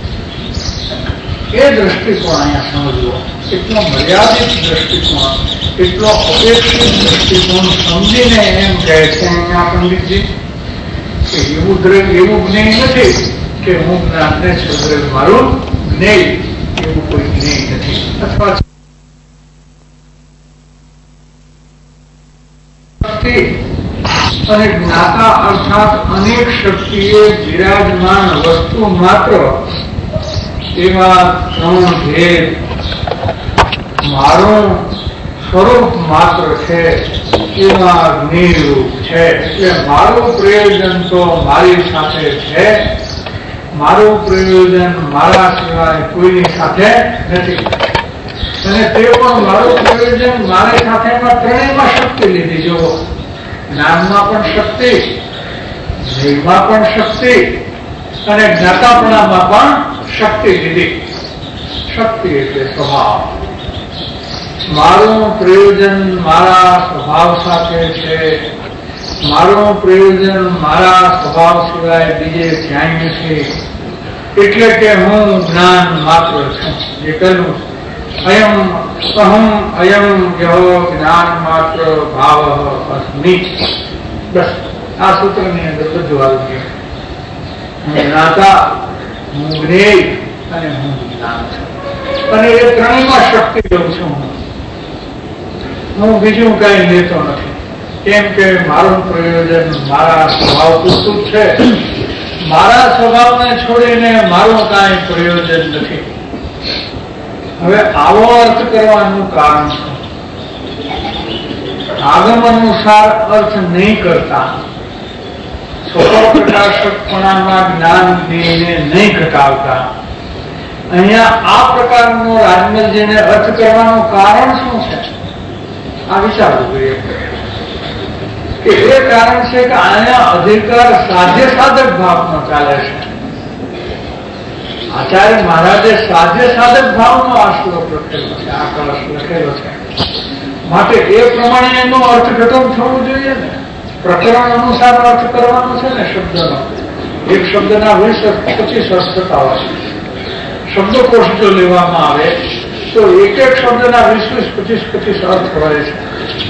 એ દ્રષ્ટિકોણ અહીંયા સમજવો, એટલો મર્યાદિત દ્રષ્ટિકોણ, એટલો અપેક્ષિત દ્રષ્ટિકોણ સમજીને એમ કહે છે અહીંયા પંડિતજી કે એવું દ્રવ્ય એવું જ્ઞેય નથી કે હું જ્ઞાનને છું, દ્રવ્ય મારું જ્ઞેય એવું કોઈ જ્ઞેય નથી. અથવા અને જ્ઞાતા અર્થાત અનેક શક્તિએ વિરાજમાન વસ્તુ માત્ર એવા ત્રણ ભેદ મારું સ્વરૂપ માત્ર છે એવા જ્ઞેયરૂપ છે. એટલે મારું પ્રયોજન તો મારી સાથે છે, મારું પ્રયોજન મારા સિવાય કોઈની સાથે નથી. અને તે પણ મારું પ્રયોજન મારી સાથેમાં ત્રણેયમાં શક્તિ લીધી. જો જ્ઞાનમાં પણ શક્તિ, જ્ઞેયમાં પણ શક્તિ અને જ્ઞાતાપણામાં પણ શક્તિ લીધી. શક્તિ એટલે સ્વભાવ. મારું પ્રયોજન મારા સ્વભાવ સાથે છે, મારું પ્રયોજન મારા સ્વભાવ સિવાય બીજે ક્યાંય નથી. એટલે કે હું જ્ઞાન માત્ર છું. જે કહ્યું અયમ અહમ અયમ યહ જ્ઞાન માત્ર ભાવ અસ્મિ. બસ આ સૂત્રની અંદર બધું આવી ગયું. હું જ્ઞાતા, હું જ્ઞેય અને હું જ્ઞાન છું. અને એ ત્રણેયમાં શક્તિ લઉં છું. હું બીજું કઈ લેતો નથી. કેમ કે મારું પ્રયોજન મારા સ્વભાવ પૂરતું છે. મારા સ્વભાવને છોડીને મારું કાંઈ પ્રયોજન નથી. હવે આવો અર્થ કરવાનું કારણ શું? આગમ અનુસાર અર્થ નહીં કરતા, સ્વપ્રકાશકપણામાં જ્ઞાન જ્ઞેયને નહીં ઘટાડતા, અહીંયા આ પ્રકારનો રાજમલજીને અર્થ કરવાનું કારણ શું છે? આ વિચારવું જોઈએ કે એ કારણ છે કે અહીંયા અધિકાર સાધ્ય સાધક ભાવનો ચાલે છે. આચાર્ય મહારાજે સાધ્ય સાધક ભાવનો આ શ્લોક લખેલો છે, આ કળશ લખેલો છે. માટે એ પ્રમાણે એનો અર્થઘટન થવું જોઈએ ને. પ્રકરણ અનુસાર અર્થ કરવાનો છે ને શબ્દનો. એક શબ્દના વીસ પચીસ અર્થ થતા હોય. શબ્દકોશ જો લેવામાં આવે તો એક એક શબ્દના વીસ વીસ પચીસ પચીસ અર્થ હોય છે.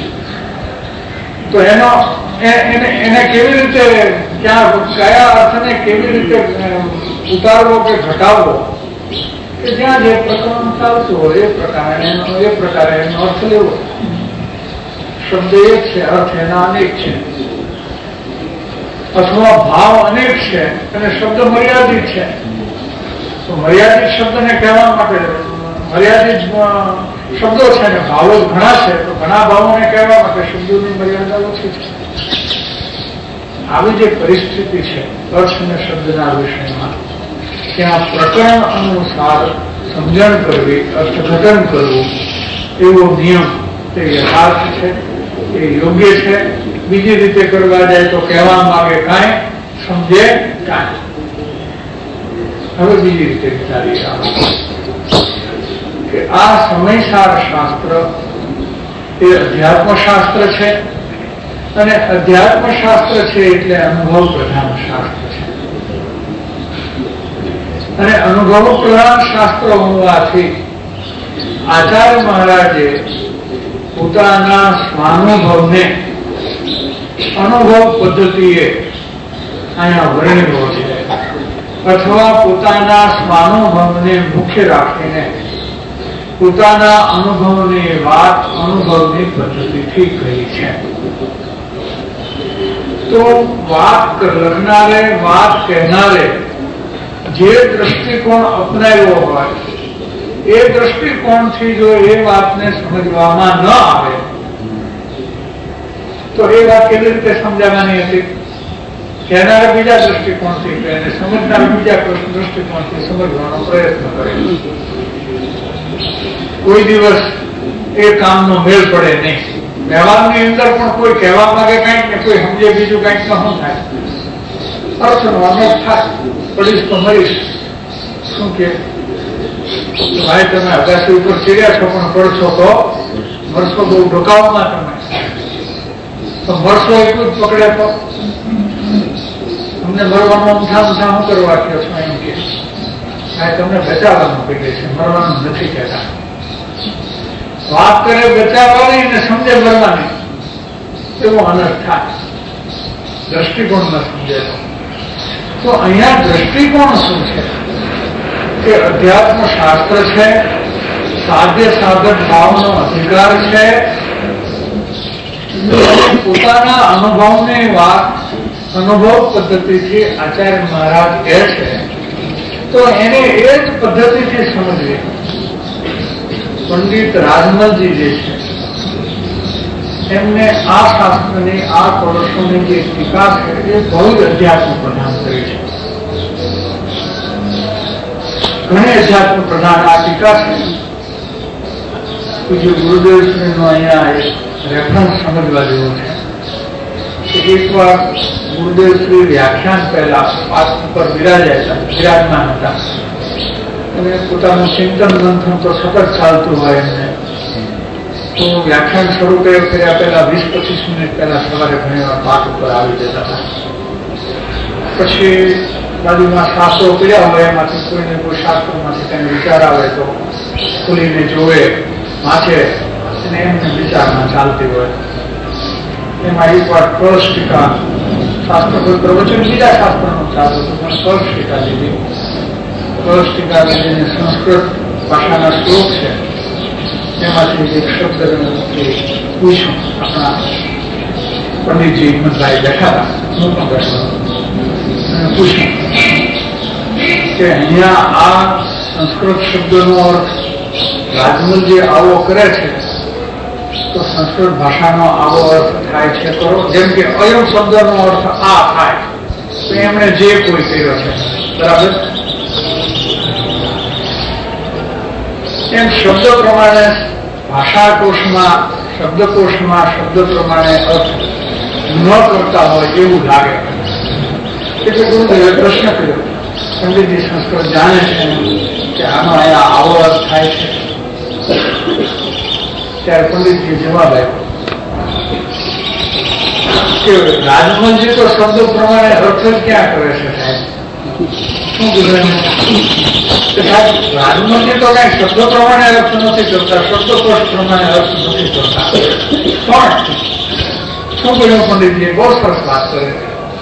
તો એનો એને કેવી રીતે ક્યાં કયા અર્થને કેવી રીતે ઉતારવો કે ઘટાડવો કે જ્યાં જે પ્રકરણ ચાલતું હોય એ પ્રકારે એનો એ પ્રકારે એનો અર્થ લેવો. શબ્દ એક છે, અર્થ એના અનેક છે, અથવા ભાવ અનેક છે અને શબ્દ મર્યાદિત છે. તો મર્યાદિત શબ્દને કહેવા માટે મર્યાદિત શબ્દો છે ને ભાવો ઘણા છે, તો ઘણા ભાવોને કહેવા માટે શબ્દોની મર્યાદા ઓછી છે. આવી જે પરિસ્થિતિ છે અર્થ અને શબ્દના વિષયમાં, ત્યાં પ્રકરણ અનુસાર સમજણ કરવી, અર્થઘટન કરવું એવો નિયમ તે યથાર્થ છે, એ યોગ્ય છે. બીજી રીતે કરવા જાય તો કહેવા માંગે કાંઈ, સમજે કાંઈ. હવે બીજી રીતે વિચારી કે આ સમયસાર શાસ્ત્ર એ અધ્યાત્મ શાસ્ત્ર છે, અને અધ્યાત્મ શાસ્ત્ર છે એટલે અનુભવ પ્રધાન શાસ્ત્ર છે. અને અનુભવ પ્રધાન શાસ્ત્ર હોવાથી આચાર્ય મહારાજે પોતાના સ્વાનુભવને અનુભવ પદ્ધતિએ અહીંયા વર્ણવ્યો છે. અથવા પોતાના સ્વાનુભવને મુખ્ય રાખીને પોતાના અનુભવની વાત અનુભવની પદ્ધતિથી કહી છે. તો વાત લખનારે, વાત કહેનારે જે દ્રષ્ટિકોણ અપનાવ્યો હોય એ દ્રષ્ટિકોણથી જો એ વાતને સમજવામાં ન આવે તો એ વાત કેવી રીતે સમજાવવાની હતી? કહેનારા બીજા દ્રષ્ટિકોણથી કહે અને સમજનારા બીજા દ્રષ્ટિકોણથી સમજવાનો પ્રયત્ન કરે. કોઈ દિવસ એ કામનો મેળ પડે નહીં. વ્યવહારની અંદર પણ કોઈ કહેવા માંગે કંઈક ને કોઈ સમજે બીજું કંઈક તો શું થાય? અર્થનો અનેક થાય. પડીશ તો મરીશ. શું કે ભાઈ તમે અગાસી ઉપર ચીડ્યા છો પણ પડશો તો મરશો. બહુ ઢોકાવમાં તમે તો મરશો એટલું જ પકડે તો તમને મરવાનું ઊંઠા ઊંઠા શું કરવા કહો છો? એમ કે ભાઈ તમને બચાવવાનું કહીએ છે, મરવાનું નથી કહેતા. વાત કરે બચાવવાની ને સમજે મરવાની, એવો અનર્થ થાય. દ્રષ્ટિકોણ ન સમજે તો અહીંયા દ્રષ્ટિકોણ શું છે કે અધ્યાત્મ શાસ્ત્ર છે, સાધ્ય સાધક ભાવનો અધિકાર છે. પોતાના અનુભવની વાત અનુભવ પદ્ધતિથી આચાર્ય મહારાજ કહે છે તો એને એ જ પદ્ધતિથી સમજવી. પંડિત રાજમલજી જે છે એમને આ શાસ્ત્રની આ વર્ષોની જે ટીકા છે એ બહુ જ અધ્યાત્મ પ્રધાન કરી છે. ઘણી અધ્યાત્મ પ્રધાન આ ટીકા છે. પૂજ્ય ગુરુદેવશ્રીનો અહીંયા એક રેફરન્સ સમજવા જેવો છે કે એક વાર ગુરુદેવશ્રી વ્યાખ્યાન પહેલા પાઠ ઉપર બિરાજ્યા બિરાજમાન હતા અને પોતાનું ચિંતન મંથન તો સતત ચાલતું હોય એમને. તો વ્યાખ્યાન શરૂ કર્યા પહેલા વીસ પચીસ મિનિટ પહેલા સવારે ઘણી વાર પાઠ ઉપર આવી જતા હતા. પછી બાજુમાં શાસ્ત્રો પીડ્યા હોય એમાંથી કોઈને કોઈ શાસ્ત્રોમાંથી કંઈ વિચાર આવે તો ખોલીને જોવે, વાંચે અને એમને વિચારમાં ચાલતી હોય. એમાં એક વાર કળશ ટીકા શાસ્ત્ર કોઈ પ્રવચન બીજા શાસ્ત્રનું ચાલતું હતું પણ કળશ ટીકા લીધી. કળશ ટીકા લીધીને સંસ્કૃત ભાષાના શ્લોક છે એમાંથી એક શબ્દ પૂછ્યું. આપણા પંડિતજી હિંમતભાઈ બેઠા હતા, હું પણ બેઠો અને પૂછ્યું કે અહીંયા આ સંસ્કૃત શબ્દનો અર્થ રાજમલજી આવો કરે છે તો સંસ્કૃત ભાષાનો આવો અર્થ થાય છે ખરો? જેમ કે અયમ શબ્દનો અર્થ આ થાય તો એમણે જે કોઈ કર્યો છે બરાબર એમ શબ્દ પ્રમાણે ભાષાકોશમાં શબ્દકોશમાં શબ્દ પ્રમાણે અર્થ ન કરતા હોય એવું લાગે. એટલે ગુરુદેવે પ્રશ્ન કર્યો, પંડિતજી સંસ્કૃત જાણે છે કે આનો અહીંયા આવો અર્થ થાય છે? ત્યારે પંડિતજી જવાબ આપ્યો કે રાજમલજી તો શબ્દ પ્રમાણે અર્થ જ ક્યાં કરે છે સાહેબ? શું કીધું? રાજમલજી તો કઈ શબ્દ પ્રમાણે અર્થ નથી કરતા, શબ્દકોશ પ્રમાણે અર્થ નથી કરતા. પણ શું કહ્યું પંડિતજી? બહુ સરસ વાત કરે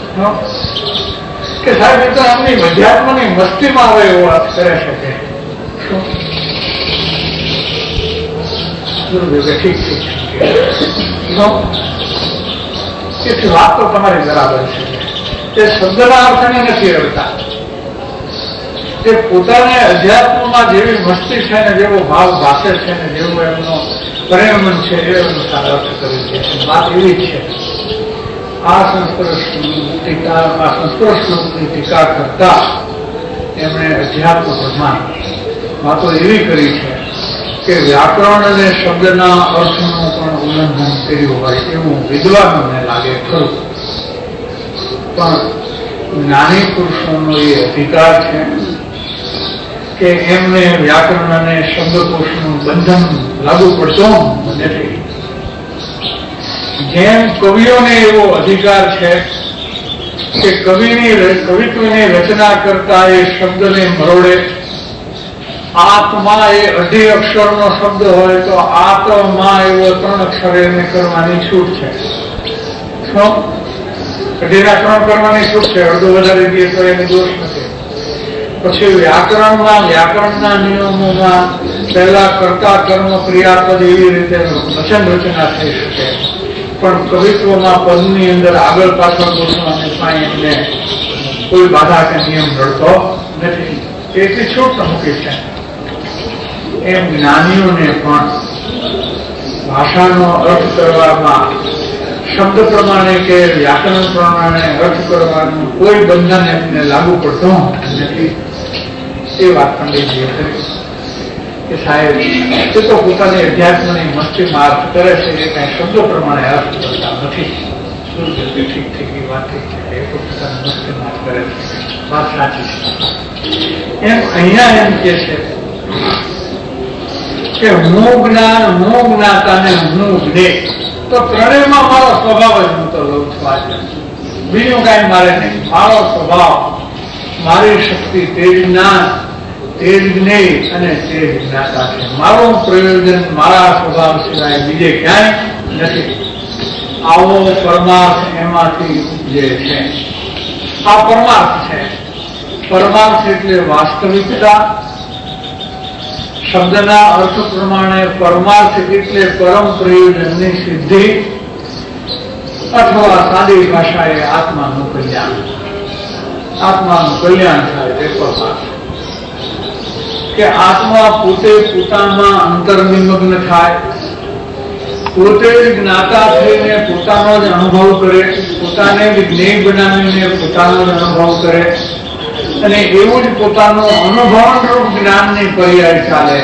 કે સાહેબ એ તો એમની અધ્યાત્મની મસ્તીમાં આવે એવો અર્થ કરે છે કે શું? ઠીક ઠીક વાત તો તમારી બરાબર છે. એ શબ્દના અર્થને નથી રડતા. એ પોતાને અધ્યાત્મમાં જેવી મસ્તી છે ને જેવો ભાવ ભાષે છે ને જેવું એમનો પરિણમન છે એ અનુસાર અર્થ કર્યું છે. વાત એવી જ છે. આ સંસ્કૃત ટીકા આ સંસ્કૃત શ્લોકની ટીકા કરતા એમણે અધ્યાત્મ પ્રધાન વાતો એવી કરી છે કે વ્યાકરણ અને શબ્દના અર્થનું પણ ઉલ્લંઘન કર્યું હોય એવું વિદ્વાનોને લાગે ખરું. પણ જ્ઞાની પુરુષોનો એ અધિકાર છે કે એમને વ્યાકરણ અને શબ્દકોશનું બંધન લાગુ પડતું નથી. જેમ કવિઓને એવો અધિકાર છે કે કવિની કવિત્વની રચના કરતા એ શબ્દને મરોડે. આત્મા એ અઢી અક્ષરનો શબ્દ હોય તો આત્મા એવો ત્રણ અક્ષર એને કરવાની છૂટ છે. અઢીના ત્રણ કરવાની છૂટ છે. અડધો વધારે દઈએ તો એને દોષ નથી. પછી વ્યાકરણમાં વ્યાકરણના નિયમોમાં પહેલા કર્તા કર્મ ક્રિયાપદ એવી રીતે વચન રચના થઈ શકે, પણ કવિત્વમાં પદની અંદર આગળ પાછળ બોલવાની કાંઈ એમને કોઈ બાધા કે નિયમ રડતો નથી, તેથી છૂટ મૂકી છે. એમ જ્ઞાનીઓને પણ ભાષાનો અર્થ કરવામાં શબ્દ પ્રમાણે કે વ્યાકરણ પ્રમાણે અર્થ કરવાનું કોઈ બંધન એમને લાગુ પડતો નથી. એ વાત પંડિતજીએ કરી કે સાહેબ એ તો પોતાની અધ્યાત્મની મસ્તીમાં અર્થ કરે છે, એ કઈ શબ્દ પ્રમાણે અર્થ કરતા નથી. ઠીક ઠીક એ વાત ઠીક છે, એ તો પોતાની મસ્તીમાં અર્થ કરે છે, વાત સાચી છે. એમ અહીંયા એમ કે છે કે હું જ્ઞાન હું જ્ઞાતા ને હું જ્ઞેય, તો ત્રણેયમાં મારો સ્વભાવ જ હું તો લઉં છું. આજે બીજું કઈ મારે નહીં. મારો સ્વભાવ, મારી શક્તિ તે જ્ઞાન, તે જ્ઞેય અને તે જ્ઞાતા છે. મારું પ્રયોજન મારા સ્વભાવ સિવાય બીજે ક્યાંય નથી. આવો પરમાર્થ એમાંથી જે છે આ પરમાર્થ છે. પરમાર્થ એટલે વાસ્તવિકતા. શબ્દના અર્થ પ્રમાણે પરમાર્થ એટલે પરમ પ્રયોજનની સિદ્ધિ, અથવા સાદી ભાષાએ આત્માનું કલ્યાણ. આત્માનું કલ્યાણ થાય તે પરમાર્થ. કે આત્મા પોતે પોતામાં અંતર્નિમગ્ન થાય, પોતે જ જ્ઞાતા થઈને પોતાનો જ અનુભવ કરે, પોતાને જ જ્ઞેય બનાવીને પોતાનો જ અનુભવ કરે, અને એવું જ પોતાનું અનુભવરૂપ જ્ઞાનની પર્યાય ચાલે.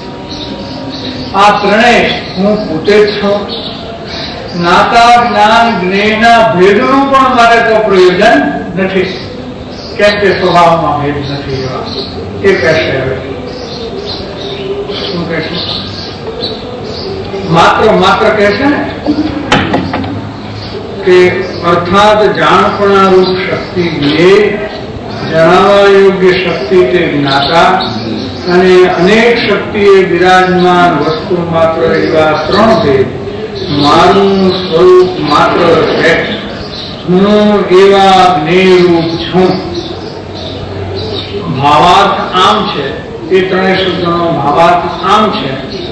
આ ત્રણેય હું પોતે જ છું. જ્ઞાતા જ્ઞાન જ્ઞેયના ભેદનું પણ મારે તો પ્રયોજન નથી, કેમ કે સ્વભાવમાં ભેદ નથી. એવા એ કહેશે. હવે શું કહેશે? માત્ર માત્ર કહેશે ને કે અર્થાત જાણપણા રૂપ શક્તિ જ્ઞેય, જણાવવા યોગ્ય શક્તિ તે જ્ઞાતા, અને અનેક શક્તિએ બિરાજમાન વસ્તુ માત્ર એવા ત્રણ ભેદ. મારું સ્વરૂપ માત્ર છે, હું એવા જ્ઞેયરૂપ છું. ભાવાર્થ આમ છે, એ ત્રણેય શબ્દોનો ભાવાર્થ આમ છે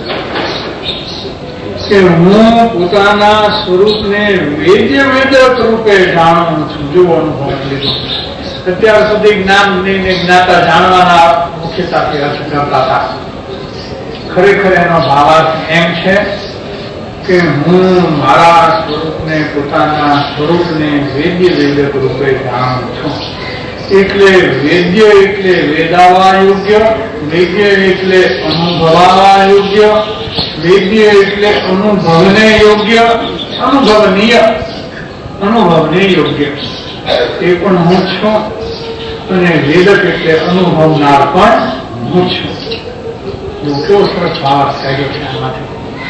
કે હું પોતાના સ્વરૂપને વેદ્ય વેદક રૂપે જાણું છું. જો અનુભવ લીધો અત્યાર સુધી જ્ઞાન ને જ્ઞાતા જાણવાના મુખ્યતાથી અર્થ કરતા હતા. ખરેખર એનો ભાવાર્થ એમ છે કે હું મારા સ્વરૂપને પોતાના સ્વરૂપને વેદ્ય વેદક રૂપે જાણું છું. એટલે વેદ્ય એટલે વેદાવા યોગ્ય, વેદ્ય એટલે અનુભવાવા યોગ્ય, વેદ્ય એટલે અનુભવને યોગ્ય, અનુભવનીય, અનુભવને યોગ્ય એ પણ હું છું. અને વેદક એટલે અનુભવનાર પણ હું છું. કેવો સરસ ભાવ થયો છે આમાંથી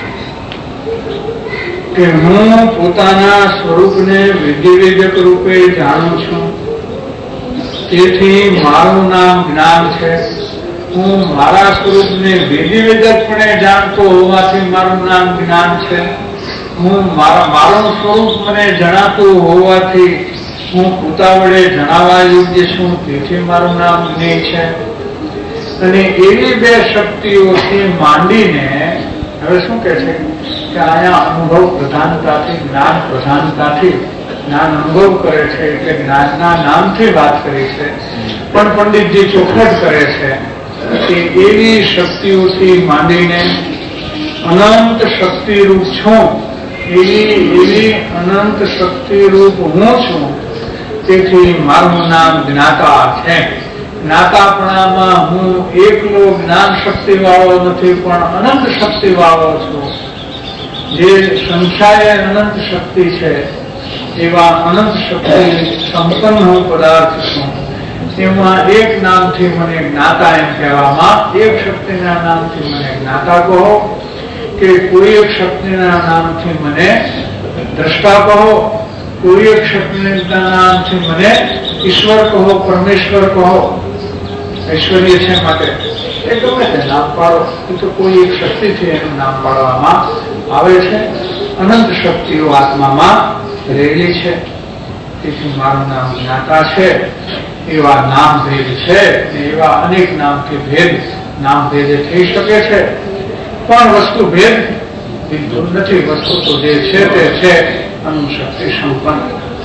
કે હું પોતાના સ્વરૂપને વિધિવેદક રૂપે જાણું છું. તેથી મારું નામ જ્ઞાન છે. હું મારા સ્વરૂપને વિધિવેદકપણે જાણતો હોવાથી મારું નામ જ્ઞાન છે. હું મારા મારું સ્વરૂપ મને જણાતું હોવાથી હું પોતા વડે જણાવવા યોગ્ય છું, તેથી મારું નામ જ્ઞેય છે. અને એવી બે શક્તિઓથી માંડીને હવે શું કે છે કે અહીંયા અનુભવ પ્રધાનતાથી, જ્ઞાન પ્રધાનતાથી જ્ઞાન અનુભવ કરે છે, એટલે જ્ઞાનના નામથી વાત કરી છે. પણ પંડિતજી ચોખવટ કરે છે કે એવી શક્તિઓથી માંડીને અનંત શક્તિરૂપ છું, એવી એવી અનંત શક્તિરૂપ હું છું. તેથી મારું નામ જ્ઞાતા છે. જ્ઞાતાપણામાં હું એકલો જ્ઞાન શક્તિ વાળો નથી, પણ અનંત શક્તિ વાળો છું. જે સંખ્યાએ અનંત શક્તિ છે એવા અનંત શક્તિ સંપન્ન હું પદાર્થ છું. એમાં એક નામથી મને જ્ઞાતા એમ કહેવામાં, એક શક્તિના નામથી મને જ્ઞાતા કહો, કે કોઈ એક શક્તિના નામથી મને દ્રષ્ટા કહો, કોઈ એક શક્તિના નામથી મને ઈશ્વર કહો, પરમેશ્વર કહો. ઐશ્વર્ય છે માટે એ ગમે તે નામ પાડો, એ તો કોઈ એક શક્તિથી એનું નામ પાડવામાં આવે છે. અનંત શક્તિઓ આત્મામાં રહેલી છે. તેથી મારું નામ જ્ઞાતા છે. એવા નામ ભેદ છે, એવા અનેક નામ કે ભેદ નામ ભેદે થઈ શકે છે, પણ વસ્તુ ભેદ નથી. વસ્તુ તો જે છે તે છે, અનુશક્તિ સંપન્ન.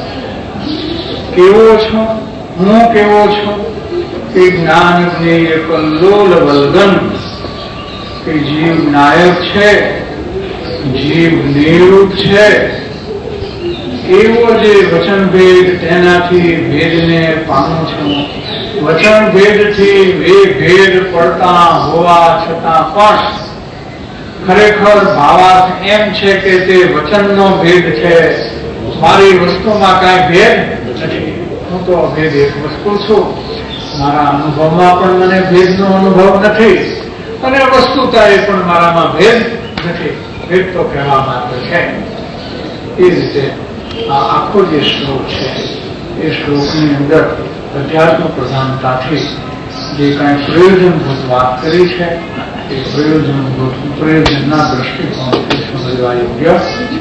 કેવો છો, હું કેવો છું? કે જ્ઞાન જ્ઞેય કલ્લોલ વલ્ગન, કે જીવ નાયક છે, જીવ નિરૂપ છે. એવો જે વચન ભેદ, તેનાથી ભેદને પામું છું. વચન ભેદથી વે ભેદ પડતા હોવા છતાં પણ ખરેખર ભાવાર્થ એમ છે કે તે વચનનો ભેદ છે. મારી વસ્તુમાં કાંઈ ભેદ નથી. હું તો અભેદ એક વસ્તુ છું. મારા અનુભવમાં પણ મને ભેદનો અનુભવ નથી, અને વસ્તુતા એ પણ મારામાં ભેદ નથી. ભેદ તો કહેવા માત્ર છે. એ રીતે આ આખો જે શ્લોક છે એ શ્લોકની અંદર અધ્યાત્મ પ્રધાનતાથી જે કાંઈ પ્રયોજનભૂત વાત કરી છે એ પ્રયોજનભૂત પ્રયોજનના દ્રષ્ટિકોણથી સમજવા યોગ્ય.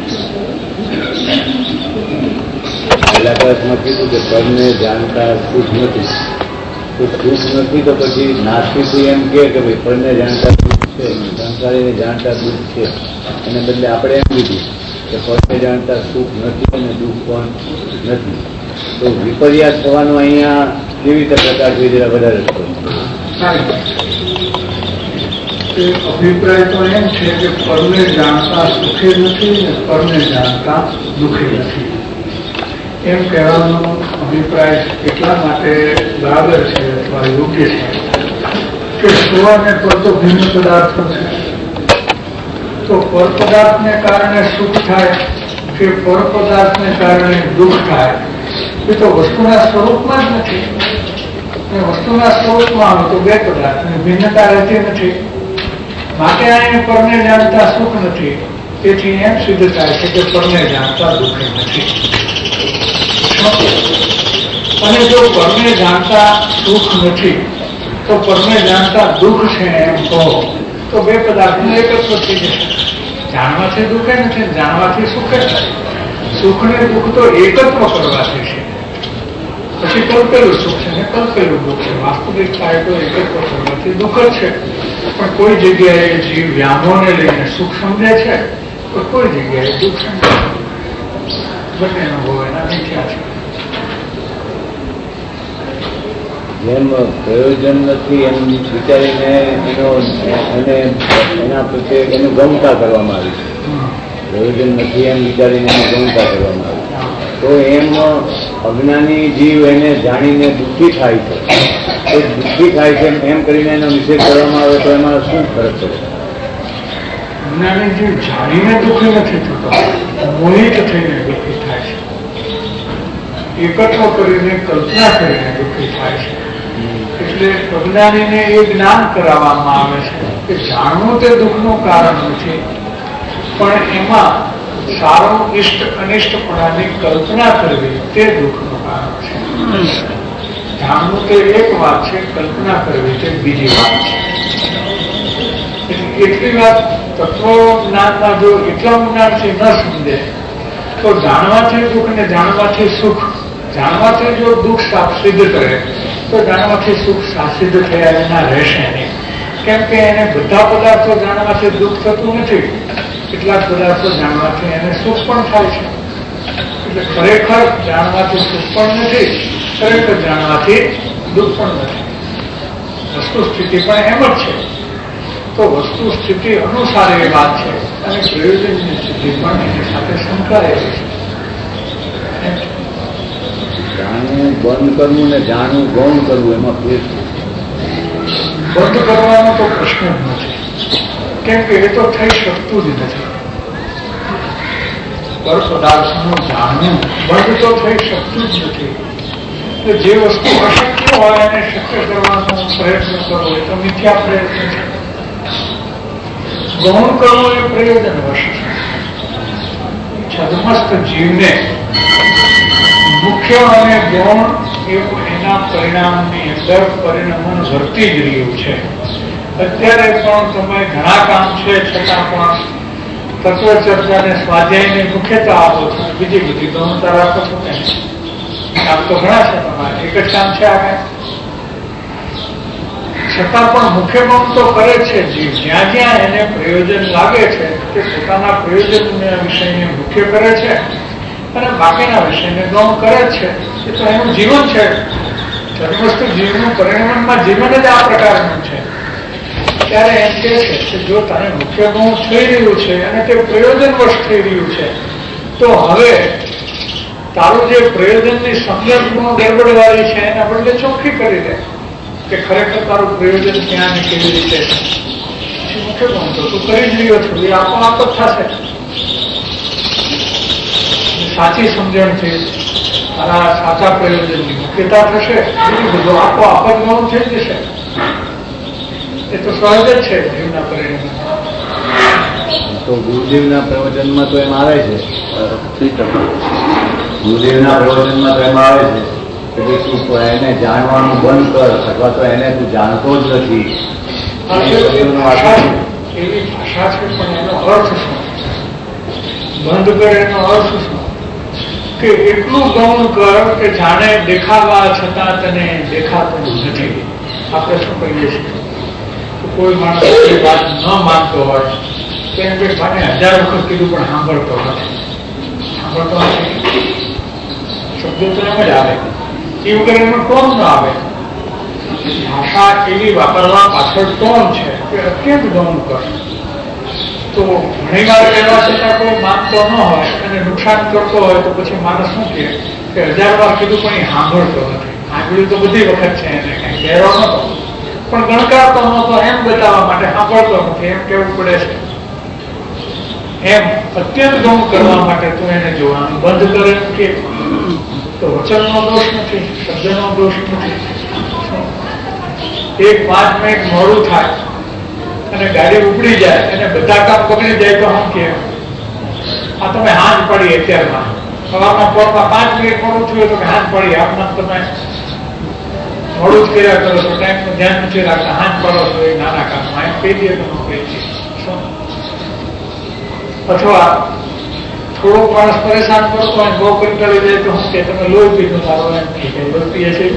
પહેલા પ્રશ્નમાં કીધું કે પરને જાણતા સુખ નથી, તો સુખ નથી તો પછી નાસ્તિક એમ કે ભાઈ પરને જાણતા સુખ છે, સંસારીને જાણતા દુઃખ છે. એને બદલે આપણે એમ કીધું કે પરને જાણતા સુખ નથી અને દુઃખ પણ નથી. તો વિપર્યાસ થવાનો અહીંયા કેવી રીતે પ્રકાર છે જરા વધારે અભિપ્રાય તો એમ છે કે પરને જાણતા સુખે નથી ને પરને જાણતા દુઃખે નથી. એમ કહેવાનો અભિપ્રાય એટલા માટે બરાબર છે અથવા યોગ્ય છે કે સ્વ અને પર તો ભિન્ન પદાર્થો છે. તો પર પદાર્થને કારણે સુખ થાય કે પર પદાર્થને કારણે દુઃખ થાય એ તો વસ્તુના સ્વરૂપમાં જ નથી. વસ્તુના સ્વરૂપમાં આવે તો બે પદાર્થની ભિન્નતા રહેતી નથી. માટે અહીં પરને જાણતા સુખ નથી. તેથી એમ સિદ્ધ થાય છે કે પરને જાણતા દુઃખ નથી. અને જો પરને જાણતા સુખ નથી તો પરને જાણતા દુઃખ છે એમ કહો તો બે પદાર્થનું એકત્વ થઈ જશે. જાણવાથી દુઃખે નથી, જાણવાથી સુખે નથી. સુખ ને દુઃખ તો એકત્વ કરવાથી છે. પછી કલ્પેલું સુખ છે ને કલ્પેલું દુઃખ છે. વાસ્તવિકતા એ તો એકત્વ કરવાથી દુઃખ જ છે. પણ કોઈ જગ્યાએ જીવ વ્યામોને લઈને સુખ સમજે છે તો કોઈ જગ્યાએ દુઃખ સમજે છે. બંને અનુભવ એના મિથ્યા છે. જેમ પ્રયોજન નથી એમ વિચારીને એનો અને એના પ્રત્યે એનું ગમતા કરવામાં આવી છે. પ્રયોજન નથી એમ વિચારીને એનું ગમતા કરવામાં આવી તો એમ અજ્ઞાની જીવ એને જાણીને દુઃખી થાય છે. એ દુઃખી થાય છે એમ કરીને એનો નિષેધ કરવામાં આવે તો એમાં શું ફરક પડે? અજ્ઞાની જીવ જાણીને દુઃખી નથી થતો, મોહિત થઈને દુઃખી થાય છે. એકત્વ કરીને કલ્પના કરીને દુઃખી થાય છે. એટલે અજ્ઞાનીને એ જ્ઞાન કરાવવામાં આવે છે કે જાણવું તે દુઃખનું કારણ નથી, પણ એમાં સારો ઇષ્ટ અનિષ્ટપણાની કલ્પના કરવી તે દુઃખનું કારણ છે. જાણવું તે એક વાત છે, કલ્પના કરવી તે બીજી વાત છે. એટલી વાત તત્વ જ્ઞાનમાં જો એટલા જ્ઞાનથી ન સમજે તો જાણવાથી દુઃખ ને જાણવાથી સુખ, જાણવાથી જો દુઃખ સિદ્ધ કરે તો જાણવાથી સુખ સિદ્ધ થયા એના રહેશે નહીં. કેમ કે એને બધા પદાર્થો જાણવાથી દુઃખ થતું નથી, કેટલાક પદાર્થો જાણવાથી એને સુખ પણ થાય છે. એટલે ખરેખર જાણવાથી સુખ પણ નથી, ખરેખર જાણવાથી દુઃખ પણ નથી. વસ્તુ સ્થિતિ પણ એમ જ છે. તો વસ્તુ સ્થિતિ અનુસાર એ વાત છે અને પ્રયોજનની સ્થિતિ પણ એની સાથે સંકળાયેલી છે. જાણવું બંધ કરવું ને જાણવું ગૌણ કરવું એમાં ફેર છે. બંધ કરવાનો તો પ્રશ્ન જ નથી, કેમ કે એ તો થઈ શકતું જ નથી. પર પદાર્થનું જાણવું બંધ તો થઈ શકતું જ નથી. જે વસ્તુ અશક્ય હોય એને શક્ય કરવાનો પ્રયત્ન કરવો એ તો મિથ્યા પ્રયત્ન છે. ગૌણ કરવું એ પ્રયોજન વશ છે. છદમસ્ત જીવને મુખ્ય અને ગૌણ એવું એના પરિણામની અંદર પરિણમન વર્તી જ રહ્યું છે. અત્યારે પણ તમે ઘણા કામ છે છતાં પણ તત્વ ચર્ચા અને સ્વાધ્યાયની મુખ્યતા આપો છો, બીજી બધી ગૌણતા રાખો છો ને. કામ તો ઘણા છે તમારે, એક જ કામ છે આ કઈ. છતાં પણ મુખ્ય ગૌણ તો કરે છે જીવ. જ્યાં જ્યાં એને પ્રયોજન લાગે છે તે પોતાના પ્રયોજન વિષયને મુખ્ય કરે છે અને બાકીના વિષયને ગૌણ કરે છે. એ તો એનું જીવન છે. ધર્મસ્થ જીવનું પરિણામમાં જીવન જ આ પ્રકારનું છે. ત્યારે એમ કહે છે કે જો તને મુખ્ય ગૌણ થઈ રહ્યું છે અને તે પ્રયોજનવશ થઈ રહ્યું છે, તો હવે તારું જે પ્રયોજનની સમજણ ગડબડવાળી છે એના બદલે ચોખ્ખી કરી દે કે ખરેખર તારું પ્રયોજન ક્યાં ને કેવી રીતે છે. મુખ્ય ગૌણ તો તું કરી જ રહ્યો છો, એ આપોઆપ જ થશે. સાચી સમજણથી તારા સાચા પ્રયોજનની મુખ્યતા થશે, બીજું બધું આપોઆપ જ ગૌણ થઈ જશે. એ તો સહજ જ છે જીવના પરિણામ. તો ગુરુદેવના પ્રવચનમાં તો એમ આવે છે, ગુરુદેવના પ્રવચનમાં તો એમ આવે છે કે ભાઈ તું એને જાણવાનું બંધ કર, અથવા તો એને તું જાણતો જ નથી. એવી ભાષા છે, પણ એનો અર્થ શું? બંધ કરે એનો અર્થ શું? કે એટલું ગૌણ કર કે જાણે દેખાવા છતાં તને દેખાતું નથી. આપણે શું કહીએ છીએ? કોઈ માણસ વાત ન માનતો હોય તો એમ કે મને હજાર વખત કીધું પણ સાંભળતો નથી. સાંભળતો નથી શબ્દો તો એમ જ આવે, એ વગર એનો ટોન ન આવે. ભાષા એવી વાપરવા પાછળ ટોન છે કે અત્યંત ગૌણ કર. તો ઘણી વાર કહેવા છતાં કોઈ માનતો ન હોય અને નુકસાન કરતો હોય તો પછી માણસ શું કહે કે હજાર વાર કીધું પણ એ સાંભળતો નથી. સાંભળ્યું તો બધી વખત છે, એને કઈ કહેવા નતો પણ ગણકારતો નતો એમ બતાવવા માટે સાંભળતો નથી એમ કેવું પડે છે. એમ અત્યંત ગૌણ કરવા માટે તું એને જોવાનું બંધ કરે કે તો વચનનો દોષ નથી, શબ્દનો દોષ નથી. એક પાંચ મિનિટ મોડું થાય અને ગાડી ઉપડી જાય અને બધા કામ પકડી જાય તો શું કે આ તમે હાથ પડી અત્યારમાં સવારના પોરમાં પાંચ મિનિટ મોડું થયું તો કે હાથ પડી આપના તમે મોડું જ કર્યા કરો છો, ટાઈમનું ધ્યાન નથી રાખતા, હાથ પડો છો એ નાના કામમાં એમ કહી દે તો કહી દે. અથવા થોડોક માણસ પરેશાન કરતો હોય બહુ કંટાળી જાય તો શું કે તમે લોહી પીધું સારો એમ કે લોહી પીએ છે.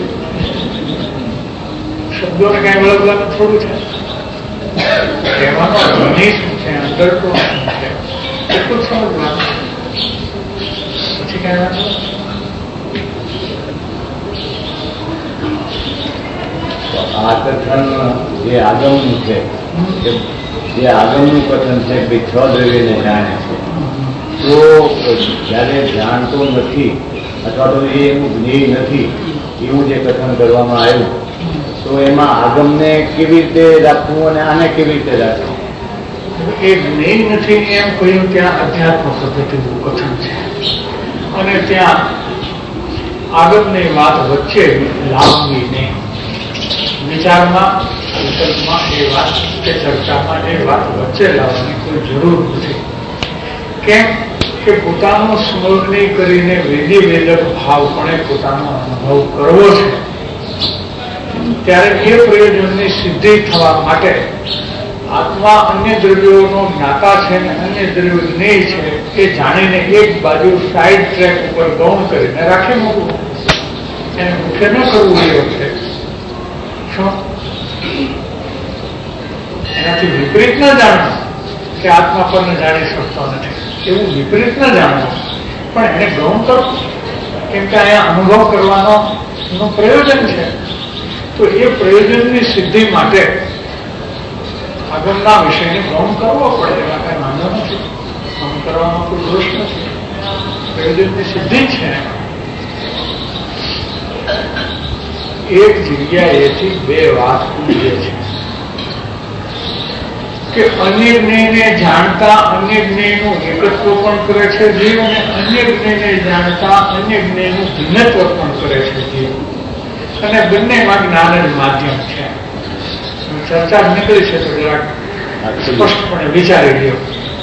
શબ્દોને કઈ વળગવાનું થોડું છે. કહેવાનો ધ્વનિ શું છે, અંદર તો શું છે એટલું જ સમજવાનું. પછી કઈ વાત આ કથન જે આગમનું છે, જે આગમનું કથન છે કે છ દ્રવ્યને જાણે છે, તો જયારે જાણતો નથી અથવા તો એ એનું જ્ઞેય નથી એવું જે કથન કરવામાં આવ્યું, તો એમાં આગમને કેવી રીતે રાખવું અને આને કેવી રીતે રાખવું? એ જ્ઞેય નથી એમ કહ્યું ત્યાં અધ્યાત્મ પદ્ધતિનું કથન છે અને ત્યાં આગમની વાત વચ્ચે લાવવી નહીં. વિચારમાં વિકલ્પમાં એ વાત કે ચર્ચામાં એ વાત વચ્ચે લાવવાની કોઈ જરૂર નથી. કેમ કે પોતાનો સ્મરણી કરીને વેદી વેદક ભાવપણે પોતાનો અનુભવ કરવો છે. ત્યારે એ પ્રયોજનની સિદ્ધિ થવા માટે આત્મા અન્ય દ્રવ્યોનો જ્ઞાતા છે અને અન્ય દ્રવ્યો જ્ઞેય છે એ જાણીને એક બાજુ સાઈડ ટ્રેક ઉપર ગૌણ કરીને રાખી મૂકવું. એને મુખ્ય ન કરવું એ વખતે એનાથી વિપરીત ન જાણવું કે આત્મા પર જાણી શકતો નથી એવું વિપરીત ન જાણવું, પણ એને ગૌણ કરવું. કેમ કે અહીંયા અનુભવ કરવાનો નું પ્રયોજન છે. તો એ પ્રયોજનની સિદ્ધિ માટે આગળના વિષયને ગૌણ કરવો પડે. એમાં કઈ વાંધો નથી, ગૌણ કરવામાં કોઈ દોષ નથી. પ્રયોજનની સિદ્ધિ છે. એક જગ્યાએથી બે વાત પૂછે છે કે અન્ય જ્ઞેયને જાણતા અન્ય જ્ઞેયનું એકત્વ પણ કરે છે જીવ અને અન્ય જ્ઞેયને જાણતા અન્ય જ્ઞેયનું ભિન્નત્વ પણ કરે છે જીવ. અને બંનેમાં જ્ઞાન જ માધ્યમ છે. ચર્ચા નીકળી છે તો જરાક સ્પષ્ટપણે વિચારી લ્યો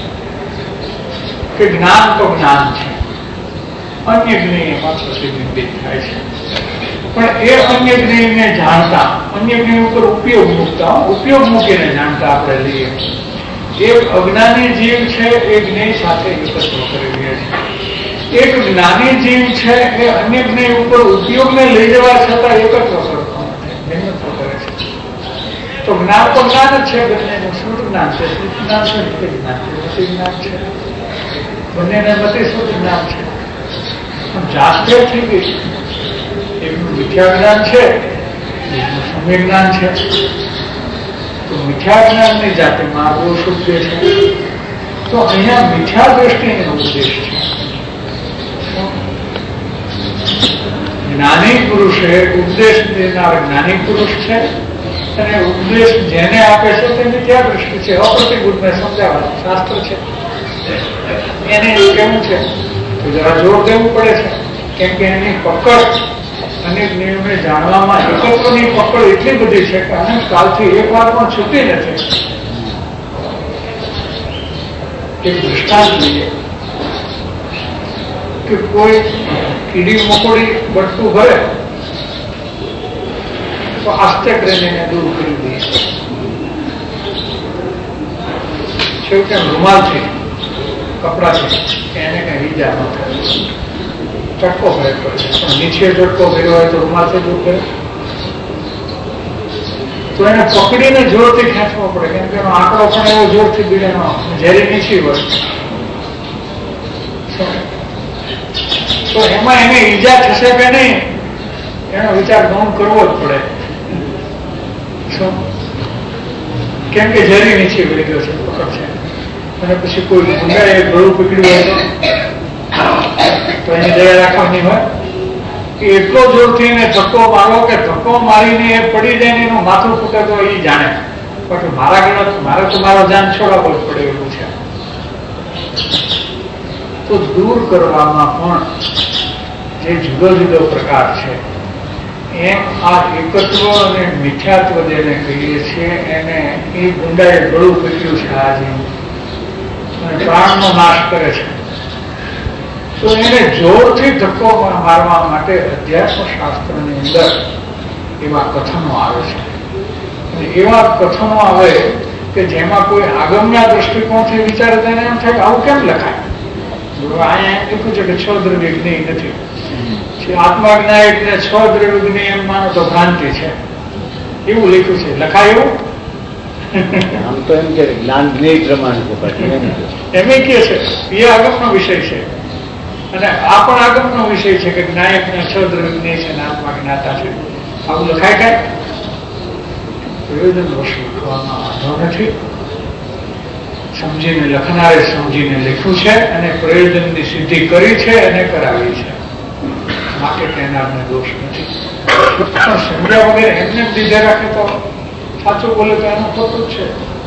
કે જ્ઞાન તો જ્ઞાન છે, અન્ય જ્ઞેયમાં પ્રતિબિંબિત થાય છે. પણ એ અન્ય જ્ઞેયને જાણતા અન્ય જ્ઞેય ઉપર ઉપયોગ મૂકતા ઉપયોગ મૂકીને જાણતા આપણે લઈએ. એક અજ્ઞાની જીવ છે એ જ્ઞેય સાથે એકત્વ કરી રહ્યા છે. એક જ્ઞાની જીવ છે એ અન્યને ઉપર ઉપયોગને લઈ જવા છતાં એકત્ર કરતો મહેનત કરે છે. તો જ્ઞાન તો જ્ઞાન જ છે બંનેનું. શુદ્ધ જ્ઞાન છે, શુદ્ધ જ્ઞાન છે, મતિ જ્ઞાન છે, મતિ જ્ઞાન છે, બંનેને મતિ શુદ્ધ જ્ઞાન છે. પણ જાતે થઈ ગઈ. એકનું મિથ્યા જ્ઞાન છે, એકનું સમ્યક જ્ઞાન છે. તો મિથ્યા જ્ઞાનની જાતિમાં દોષ ઉપજે છે. તો અહીંયા મિથ્યા દ્રષ્ટિનો ઉપદેશ છે. જ્ઞાની પુરુષે ઉપદેશ દેનાર જ્ઞાની પુરુષ છે અને ઉપદેશ જેને આપે છે તે મિથ્યા દ્રષ્ટિ છે. અપ્રતિબુદ્ધને સમજાવવાનું શાસ્ત્ર છે. એને કેવું છે તો જરા જોર દેવું પડે છે, કેમ કે એની પકડ અનેક નિયમને જાણવામાં એકત્વની પકડ એટલી બધી છે કે અનેક કાલથી એક વાર પણ છૂટી નથી. એક દૃષ્ટાંત લઈએ કે કોઈ કીડી મકોડી બટકું ભરે તો આસ્તે કરીને એને દૂર કરી દઈએ. છેવટે રૂમાલથી કપડાથી એને કઈ ઈજા ન થાય. ચટકો ભરે પડે પણ નીચે ચટકો ભર્યો હોય તો રૂમાલથી દૂર કરે તો એને પકડીને જોરથી ખેંચવો પડે, કેમ કે એનો આંકડો પણ એવો જોરથી બીડેનો ઝેરી નીચી હોય તો એમાં એને ઈજા થશે કે નહીં એનો વિચાર ગૌણ કરવો જ પડે. શું? કેમ કે ઝેરી નીચે વળી ગયો છે, પકડ છે. અને પછી કોઈ ગુંડાએ ગળું પકડ્યું હોય તો એની દયા રાખવાની હોય કે એટલો જોરથી એને ધક્કો મારો કે ધક્કો મારીને એ પડી જાય ને એનું માથું ફૂટે તો એ જાણે. પણ મારા ગણત મારે તો મારો જાન છોડાવવો જ પડે એવું છે. તો દૂર કરવામાં પણ જે જુદો જુદો પ્રકાર છે એમ આ એકત્વ અને મિથ્યાત્વ જેને કહીએ છીએ એને એ ગુંડાએ ગળું પકડ્યું છે આજે અને પ્રાણનો નાશ કરે છે. તો એને જોરથી ધક્કો મારવા માટે અધ્યાત્મ શાસ્ત્રની અંદર એવા કથનો આવે છે. અને એવા કથનો આવે કે જેમાં કોઈ આગમના દ્રષ્ટિકોણથી વિચારે તેને એમ થાય કે આવું કેમ લખાય. અહીંયા એમ લખ્યું છે કે છ દ્રવ્ય જ્ઞેય નથી, આત્મા જ્ઞાયક ને છ દ્રવ્ય જ્ઞેય એમ માનો તો ભ્રાંતિ છે એવું લખ્યું છે. લખાય એવું? આમ તો એમ કે જ્ઞાન જ્ઞેય પ્રમાણ એમ કે છે એ આગમનો વિષય છે અને આ પણ આગમનો વિષય છે કે જ્ઞાયક ને છ દ્રવ્ય જ્ઞેય છે અને આત્મા જ્ઞાતા છે. આવું લખાય કાય? પ્રયોજન વશ લખવામાં વાંધો નથી. સમજીને લખનારે સમજીને લખ્યું છે અને પ્રયોજનની સિદ્ધિ કરી છે અને કરાવી છે, માટે કહેનારને દોષ નથી. પણ સમજ્યા વગેરે એમને દીધે રાખે તો સાચું બોલે તો એનું ખોટું જ છે.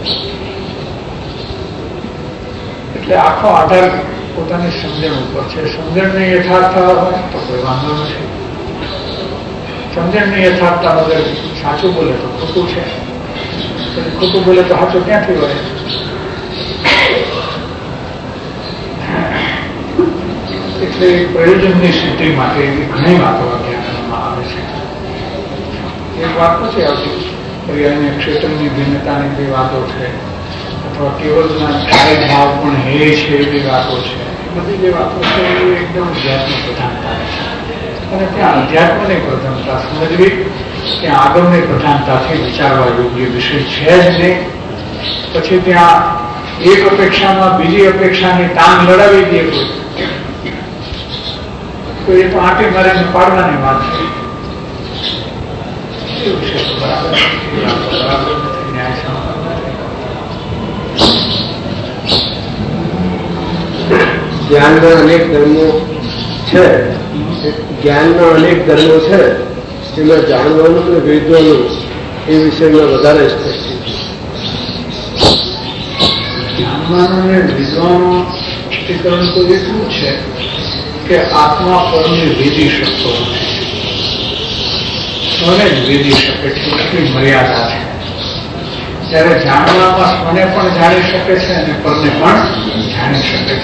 એટલે આખો આધાર પોતાની સમજણ ઉપર છે. સમજણને યથાર્થ હોય તો કોઈ વાંધો નથી. સમજણની યથાર્થતા વગર સાચું બોલે તો ખોટું છે, ખોટું બોલે તો સાચું ક્યાંથી હોય? એટલે પ્રયોજનની સિદ્ધિ માટે એવી ઘણી વાતો કરવામાં આવે છે. એક વાત પછી આવતી પર્યાયની ક્ષેત્રની ભિન્નતાની બી વાતો છે, અથવા કેવળના કાર્ય ભાવ પણ હે છે એવી વાતો છે. બધી જે વાતો છે એ એકદમ અધ્યાત્મ પ્રધાનતા છે. અને ત્યાં અધ્યાત્મની પ્રધાનતા સમજવી, ત્યાં આગળની પ્રધાનતાથી વિચારવા યોગ્ય વિષય છે જ નહીં. પછી ત્યાં એક અપેક્ષામાં બીજી અપેક્ષાની ટાંગ લડાવી દે કોઈ તો એ તો આંટી મારીને પાડવાની વાત છે. એવું છે બરાબર બરાબર નથી, ન્યાય સંપન્ન નથી. જ્ઞાનના અનેક ધર્મો છે, જ્ઞાનના અનેક ધર્મો છે, એમાં જાણવાનું અને વેદવાનું એ વિષયમાં વધારે જાણવાનું અને વિદ્વાનું સ્પષ્ટીકરણ તો એટલું છે કે આત્મા પરને વેદી શકતો નથી, સ્વને જ વેદી શકે છે એટલી મર્યાદા છે. ત્યારે જાણવામાં સ્વને પણ જાણી શકે છે અને પરને પણ જાણી શકે છે.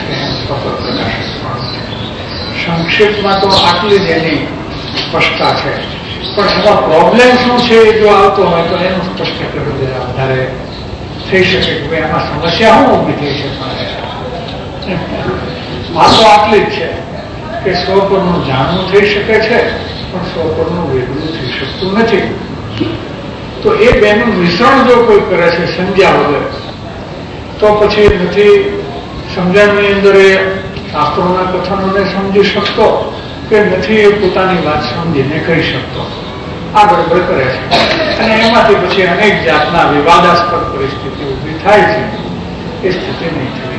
સંક્ષિપ્તમાં તો આટલી જ એની સ્પષ્ટતા છે. પણ એમાં પ્રોબ્લેમ શું છે એ જો આવતો હોય તો એનું સ્પષ્ટીકરણ જરા વધારે થઈ શકે કે ભાઈ આમાં સમસ્યા શું ઊભી થઈ છે. આ તો આટલી જ છે. કે સ્વપરનું જાણવું થઈ શકે છે પણ સ્વપરનું વેદવું થઈ શકતું નથી. તો એ બેનું મિશ્રણ જો કોઈ કરે છે સમજ્યા વગર, તો પછી નથી સમજણની અંદર એ શાસ્ત્રોના કથનોને સમજી શકતો કે નથી એ પોતાની વાત સમજીને કહી શકતો. આ ગડબડ કરે છે અને એમાંથી પછી અનેક જાતના વિવાદાસ્પદ પરિસ્થિતિ ઊભી થાય છે. એ સ્થિતિ નહીં થવી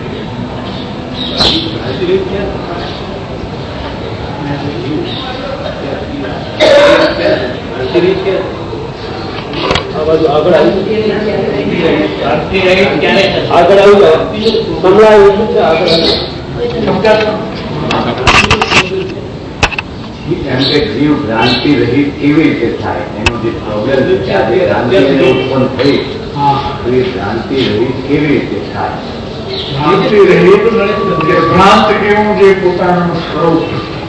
જોઈએ. આગળ એમ કે જીવ ભ્રાંતિ રહિત કેવી રીતે થાય એનો જે પ્રોબ્લેમ છે, આજે ભ્રાંતિ ઉત્પન્ન થઈ તો એ ભ્રાંતિ રહિત કેવી રીતે થાય? ભ્રાંતિ રહિત ભ્રાંત કેવું જે પોતાનું સ્વરૂપ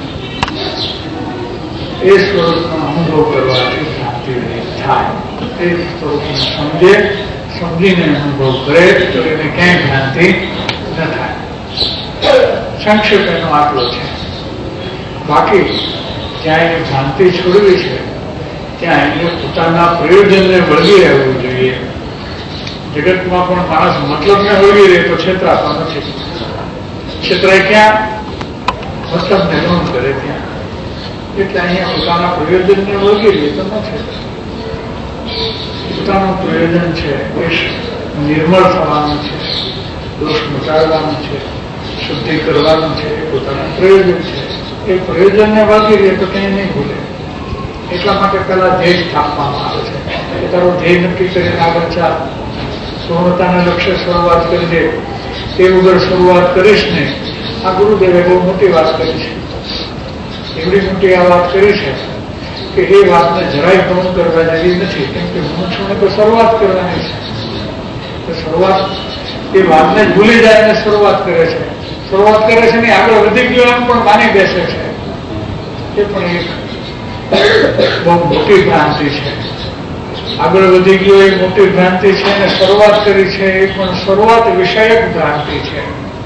એ સ્વરૂપનો અનુભવ કરવાથી ભ્રાંતિ રહિત થાય. એ સ્વરૂપને સમજે, સમજીને અનુભવ કરે તો એને ક્યાંય ભ્રાંતિ ન થાય. સંક્ષેપ એનો આટલો છે. બાકી જ્યાં એને ભ્રાંતિ છોડવી છે ત્યાં એને પોતાના પ્રયોજનને વળગી રહેવું જોઈએ. જગતમાં પણ માણસ મતલબને વળગી રહે તો છેતરાતો નથી. છેતરાય ક્યાં? મતલબને ગ્રહણ કરે ત્યાં. એટલે અહીંયા પોતાના પ્રયોજનને વળગી રહે તો ન છેતરાય. પોતાનું પ્રયોજન છે એ નિર્મળ થવાનું છે, દોષ મટાડવાનું છે, શુદ્ધિ કરવાનું છે. એ પોતાનું પ્રયોજન છે. એ પ્રયોજનને વળગી રહે તો કંઈ નહીં ભૂલે. એટલા માટે પેલા ધ્યેય સ્થાપવામાં આવે છે. તારો ધ્યેય નક્કી કરીને આગળ ચાલ. પૂર્ણતાના લક્ષ્ય શરૂઆત કરી દે. તે વગર શરૂઆત કરીશ ને. આ ગુરુદેવે બહુ મોટી વાત કરી છે. એવડી મોટી આ વાત કરી છે કે એ વાતને જરાય ભંગ કરવા જેવી નથી. કેમ કે મનુષ્યને તો શરૂઆત કરવાની છે. તો શરૂઆત એ વાતને જ ભૂલી જાય અને શરૂઆત કરે છે. શરૂઆત કરે છે ને આગળ વધી ગયો એમ પણ માની બેસે છે. એ પણ એક બહુ મોટી ભ્રાંતિ છે. આગળ વધી ગયો એ મોટી ભ્રાંતિ છે અને શરૂઆત કરી છે એ પણ શરૂઆત વિષયક ભ્રાંતિ છે.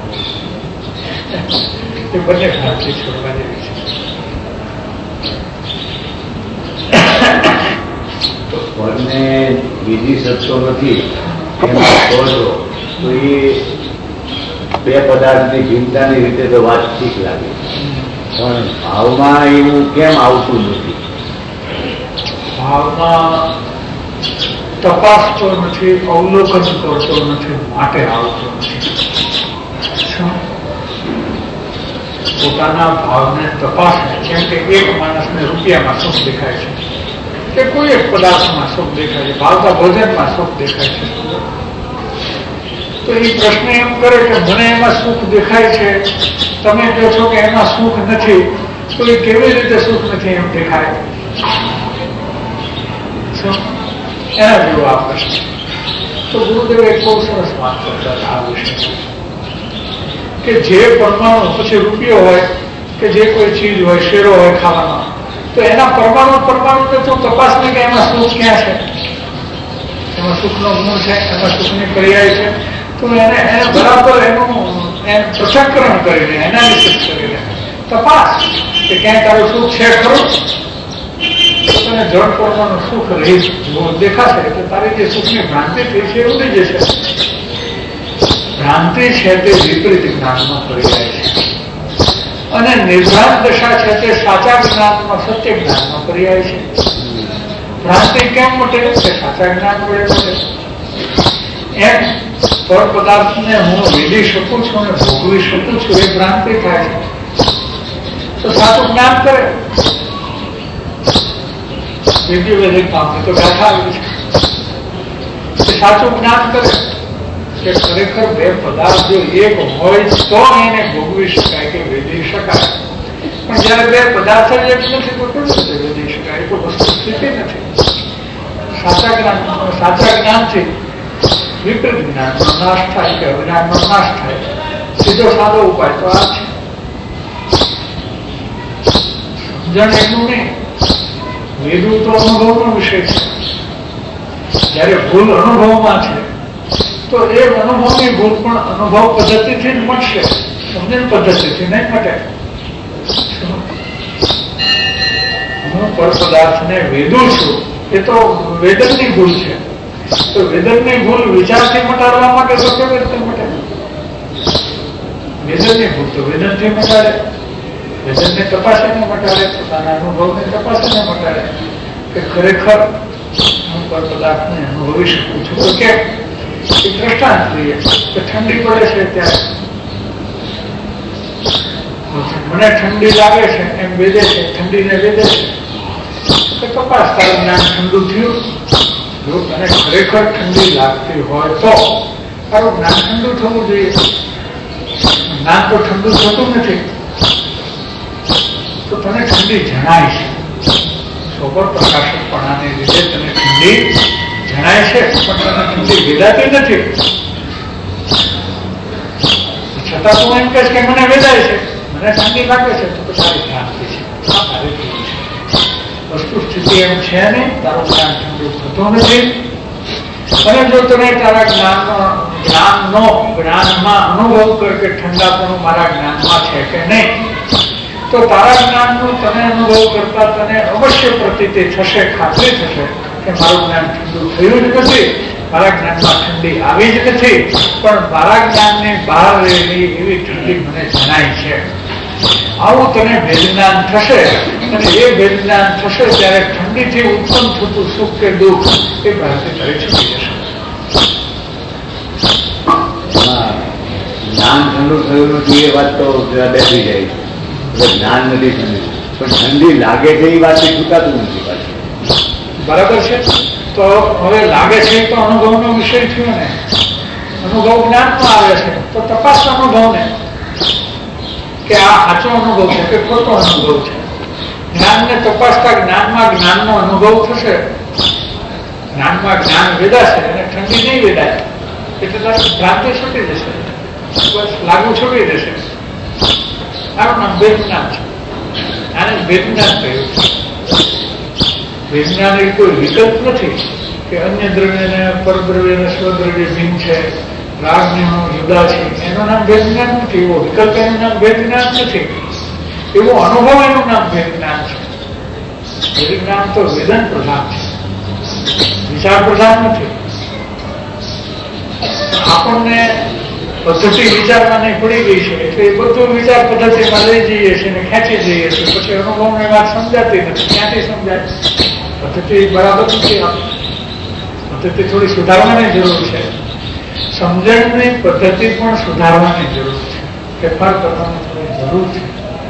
એ બંને ભ્રાંતિ છોડવા જેવી છે. તો ફળને બીજી શકતો નથી એમ કહો છો તો એ બે પદાર્થની ચિંતાની રીતે તો વાત ઠીક લાગે, પણ ભાવમાં એવું કેમ આવતું નથી? ભાવમાં તપાસતો નથી, અવલોકન કરતો નથી, માટે આવતો નથી. પોતાના ભાવને તપાસને, જેમ કે એક માણસને રૂપિયામાં સુખ દેખાય છે કે કોઈ એક પદાર્થમાં સુખ દેખાય છે, ભાવતા ભોજનમાં સુખ દેખાય છે, તો એ પ્રશ્ન એમ કરે કે મને એમાં સુખ દેખાય છે, તમે કહો છો કે એમાં સુખ નથી, તો એ કેવી રીતે સુખ નથી એમ દેખાય? એના જેવો આ પ્રશ્ન. તો ગુરુદેવ એક બહુ સરસ વાત કરતા હતા આ વિષય કે જે પરમાણુ, પછી રૂપિયો હોય કે જે કોઈ ચીજ હોય, શેરો હોય ખાવાનો, તો એના પરમાણુ પરમાણુ તો તપાસને કે એમાં સુખ ક્યાં છે, એમાં સુખનો ગુણ છે, એમાં સુખની પર્યાય છે, તો એને એને બરાબર એનું એમ પૃથક્કરણ કરીને, એનાલિસિસ કરીને તપાસ કે ક્યાંય તારું સુખ છે ખરું. તને જળ પરમાણુ સુખ રહી દેખાશે એટલે તારી જે સુખની ભ્રાંતિ થઈ છે એ ઉડી જશે. ભ્રાંતિ છે તે વિપરીત જ્ઞાનમાં પર્યાય છે અને નિર્ભ્રાંત દશા છે તે સાચા જ્ઞાનમાં, સત્ય જ્ઞાનમાં પર્યાય છે. ભ્રાંતિ કેમ મોટે કે સાચા જ્ઞાન વડે મોટે. એમ પર પદાર્થને હું વેદી શકું છું અને ભોગવી શકું છું એ ભ્રાંતિ થાય છે. તો સાચું જ્ઞાન કરે. વેદી વેદી પામે તો ગાથા આવી છે. સાચું જ્ઞાન કરે કે ખરેખર બે પદાર્થ જો એક હોય તો એને ભોગવી શકાય કે વેદી શકાય, પણ જયારે બે પદાર્થ જ એક નથી તો કેવી રીતે વેદી શકાય? તો વસ્તુ સ્થિતિ નથી. સાચા જ્ઞાન સાચા જ્ઞાનથી વિપરીત જ્ઞાનનો નાશ થાય કે અજ્ઞાનનો નાશ થાય. સીધો સાદો ઉપાય તો આ છે. સમજણ એટલું નહીં, વેદું તો અનુભવનો વિષય છે. જયારે ભૂલ અનુભવમાં છે તો એ અનુભવની ભૂલ પણ અનુભવ પદ્ધતિથી જ મળશે, સમજણ પદ્ધતિથી નહીં મટે. હું પર પદાર્થને વેદું છું, એ તો વેદનની ભૂલ છે. તો વેદનની ભૂલ વિચારથી મટાડવા માટે તો કેવી રીતે મટે? વેદનની ભૂલ તો વેદનથી મટાડે, વેદનને તપાસીને મટાડે, પોતાના અનુભવને તપાસીને મટાડે કે ખરેખર હું પર પદાર્થને અનુભવી શકું છું. તો કેમ? એ દ્રષ્ટાંત લઈએ કે ઠંડી પડે છે ત્યારે મને ઠંડી લાગે છે એમ વેદે છે, ઠંડીને વેદે છે તો તપાસ તારું જ્ઞાન ઠંડુ થયું. જો તને ખરેખર ઠંડી લાગતી હોય તો તારું જ્ઞાન ઠંડુ થવું જોઈએ. જ્ઞાન તો ઠંડુ થતું નથી, તો તને ઠંડી જણાય છે. સોબર પ્રકાશકપણાને લીધે તને ઠંડી જણાય છે, પણ તને ઠંડી વેદાતી નથી. છતાં તું એમ કહેશ કે મને વેદાય છે, મને ઠંડી લાગે છે, તો તારી ભ્રાંતિ છે. વસ્તુ સ્થિતિ એમ છે નહીં, તારું જ્ઞાન ઠંડુ થતું નથી. અને જો તને તારા જ્ઞાનનો જ્ઞાનનો જ્ઞાનમાં અનુભવ કર કે ઠંડાપણું મારા જ્ઞાનમાં છે કે નહીં, તો તારા જ્ઞાનનું તને અનુભવ કરતા તને અવશ્ય પ્રતીતિ થશે, ખાતરી થશે કે મારું જ્ઞાન ઠંડુ થયું જ નથી, મારા જ્ઞાનમાં ઠંડી આવી જ નથી, પણ મારા જ્ઞાનની બહાર રહેલી એવી ઠંડી મને જણાય છે. આવું તને વેદજ્ઞાન થશે, અને એ વેદજ્ઞાન થશે ત્યારે ઠંડીથી ઉત્પન્ન થતું સુખ કે દુઃખ એ બહારથી તરી છૂટી જશે. જ્ઞાન ઠંડુ થયું નથી એ વાત તો બેસી જાય, જ્ઞાન નથી ઠંડી, પણ ઠંડી લાગે છે એ વાતથી છૂટાતું નથી પાછું. બરાબર છે. તો હવે લાગે છે તો અનુભવનો વિષય થયો ને, અનુભવ જ્ઞાનમાં આવે છે તો તપાસ અનુભવને કે આ સાચો અનુભવ છે કે ખોટો અનુભવ છે. જ્ઞાનને તપાસતા જ્ઞાનમાં જ્ઞાનનો અનુભવ થશે, જ્ઞાનમાં જ્ઞાન વેદાશે અને ઠંડી નહીં વેદાય, એટલે તારી ભ્રાંતિ છૂટી જશે, બસ લાગુ છૂટી જશે. આનું નામ વેદજ્ઞાન છે. આને વેદજ્ઞાન કહ્યું છે. વેદજ્ઞાન એ કોઈ વિકલ્પ નથી કે અન્ય દ્રવ્યને પરદ્રવ્યને સ્વદ્રવ્ય ભિન્ન છે, રાગનો જુદા છે, એનું નામ વેદજ્ઞાન નથી. એવો વિકલ્પ એનું નામ વેદજ્ઞાન નથી. એવો અનુભવ એનું નામ વેદજ્ઞાન છે. વેદજ્ઞાન તો વેદન પ્રધાન છે, વિચાર પ્રધાન નથી. આપણને પદ્ધતિ વિચારવાની પડી ગઈ છે એટલે એ બધું વિચાર પદ્ધતિમાં લઈ જઈએ છીએ ને ખેંચી જઈએ છીએ, પછી અનુભવની વાત સમજાતી નથી. ક્યાંથી સમજાય? પદ્ધતિ બરાબર નથી. પદ્ધતિ થોડી સુધારવાની જરૂર છે. સમજણની પદ્ધતિ પણ સુધારવાની જરૂર છે, ફેરફાર કરવાની થોડી જરૂર છે,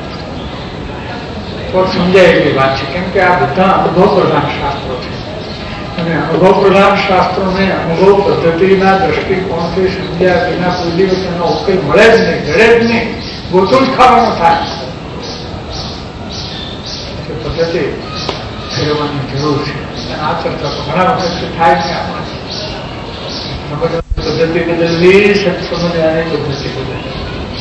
તો સમજાય એવી વાત છે. કેમ કે આ બધા અનુભવ પ્રધાન શાસ્ત્રો છે, અને અનુભવ પ્રધાન શાસ્ત્રોને અનુભવ પદ્ધતિના દ્રષ્ટિકોણથી સમજ્યા વિના કોઈ દિવસ એનો ઉકેલ મળે જ નહીં, જડે જ નહીં, ગોતું જ ખાવાનું થાય. પદ્ધતિ ફેરવવાની જરૂર છે. આ ચર્ચા તો ઘણા વખતથી થાય છે. આપણે પદ્ધતિ બદલવી, સત સમજવાની પદ્ધતિ બદલવી.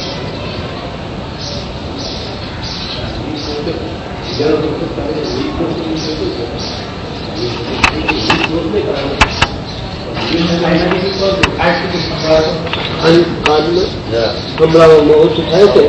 સંભળાવવામાં ઓછું થાય છે.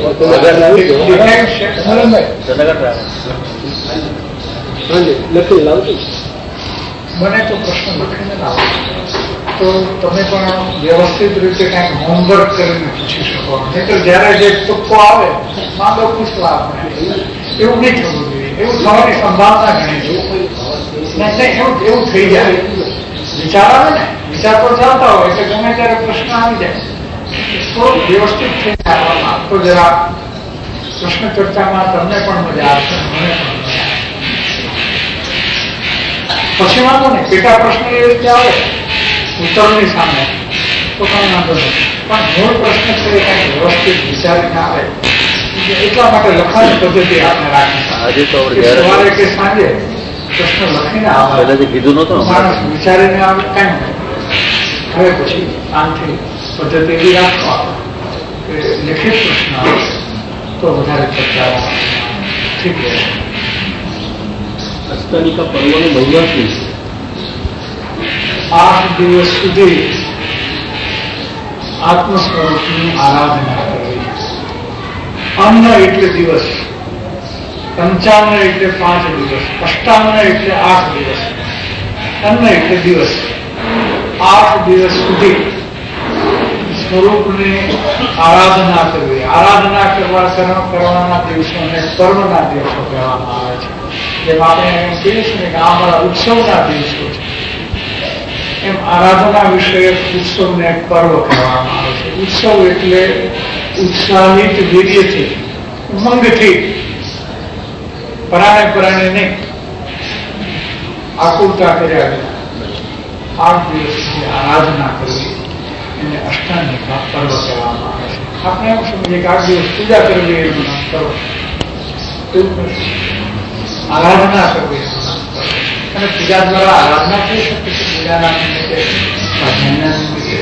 લખી લાવજો. મને તો પ્રશ્ન લખીને લાવો તો તમે પણ વ્યવસ્થિત રીતે કંઈક હોમવર્ક કરીને પૂછી શકો. નહીં તો જયારે જે તુક્કો આવે માંગો પૂછવા આપણે, એવું નહીં થવું જોઈએ. એવું થવાની સંભાવના ઘણી છે. એવું એવું થઈ જાય. વિચાર આવે ને, વિચાર પર ચાલતા હોય એટલે ગમે ત્યારે પ્રશ્ન આવી જાય. તો વ્યવસ્થિત થઈ જવામાં તો જરા પ્રશ્ન ચર્ચામાં તમને પણ મજા આવશે, મને પણ મજા આવે. પછી વાંધો નહીં, પેટા પ્રશ્ન એ રીતે આવે ઉત્તરની સામે તો કઈ વાંધો નહીં, પણ મૂળ પ્રશ્ન છે એ કઈ વ્યવસ્થિત વિચારીને આવે. એટલા માટે લખવાની પદ્ધતિ આપણે રાખી સવારે કે સાંજે પ્રશ્ન લખીને આવે, કીધું નતું માણસ વિચારીને આવે કઈ નહીં. હવે પછી આમથી પદ્ધતિ એવી રાખવા કે લેખિત પ્રશ્ન આવે તો વધારે ચર્ચાઓ ઠીક રહેશે. અષ્ટાનિકા પર્વનો મહિમા શું? આઠ દિવસ સુધી આત્મ સ્વરૂપની આરાધના કરવી. અન્ન એટલે દિવસ, પંચાવન એટલે પાંચ દિવસ, અષ્ટાવન એટલે આઠ દિવસ, અન્ન એટલે દિવસ. આઠ દિવસ સુધી સ્વરૂપની આરાધના કરવી. આરાધના કરવા કરવાના દિવસોને પર્વના દિવસો કહેવામાં આવે છે. જેમ આપણે એમ કહીએ છીએ કે આ અમારા ઉત્સવના દિવસો છે, એમ આરાધના વિષયક ઉત્સવને પર્વ કહેવામાં આવે છે. ઉત્સવ એટલે ઉત્સાહિત વીર્યથી, ઉમંગથી, પરાણે પરાણે નહીં, આકુરતા કર્યા વિના આઠ દિવસ સુધી આરાધના કરવી એને અષ્ટાંગિકા પર્વ કહેવામાં આવે છે. આપણે એમ સમજીએ કે આઠ દિવસ પૂજા કરવી એનું નામ પર્વ, એવું નથી. આરાધના કરવી એનું નામ પર્વ. અને પૂજા દ્વારા આરાધના થઈ શકે છે, પૂજાના નિમિત્તે, સ્વાધ્યાયના નિમિત્તે.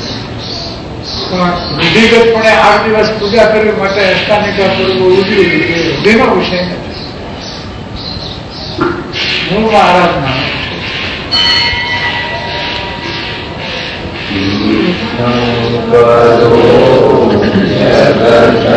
પણ રૂઢિગતપણે આઠ દિવસ પૂજા કરવી માટે અષ્ટાંગિકા પર્વ ઉજવી એ રૂઢિનો વિષય નથી. મૂળમાં આરાધના કરો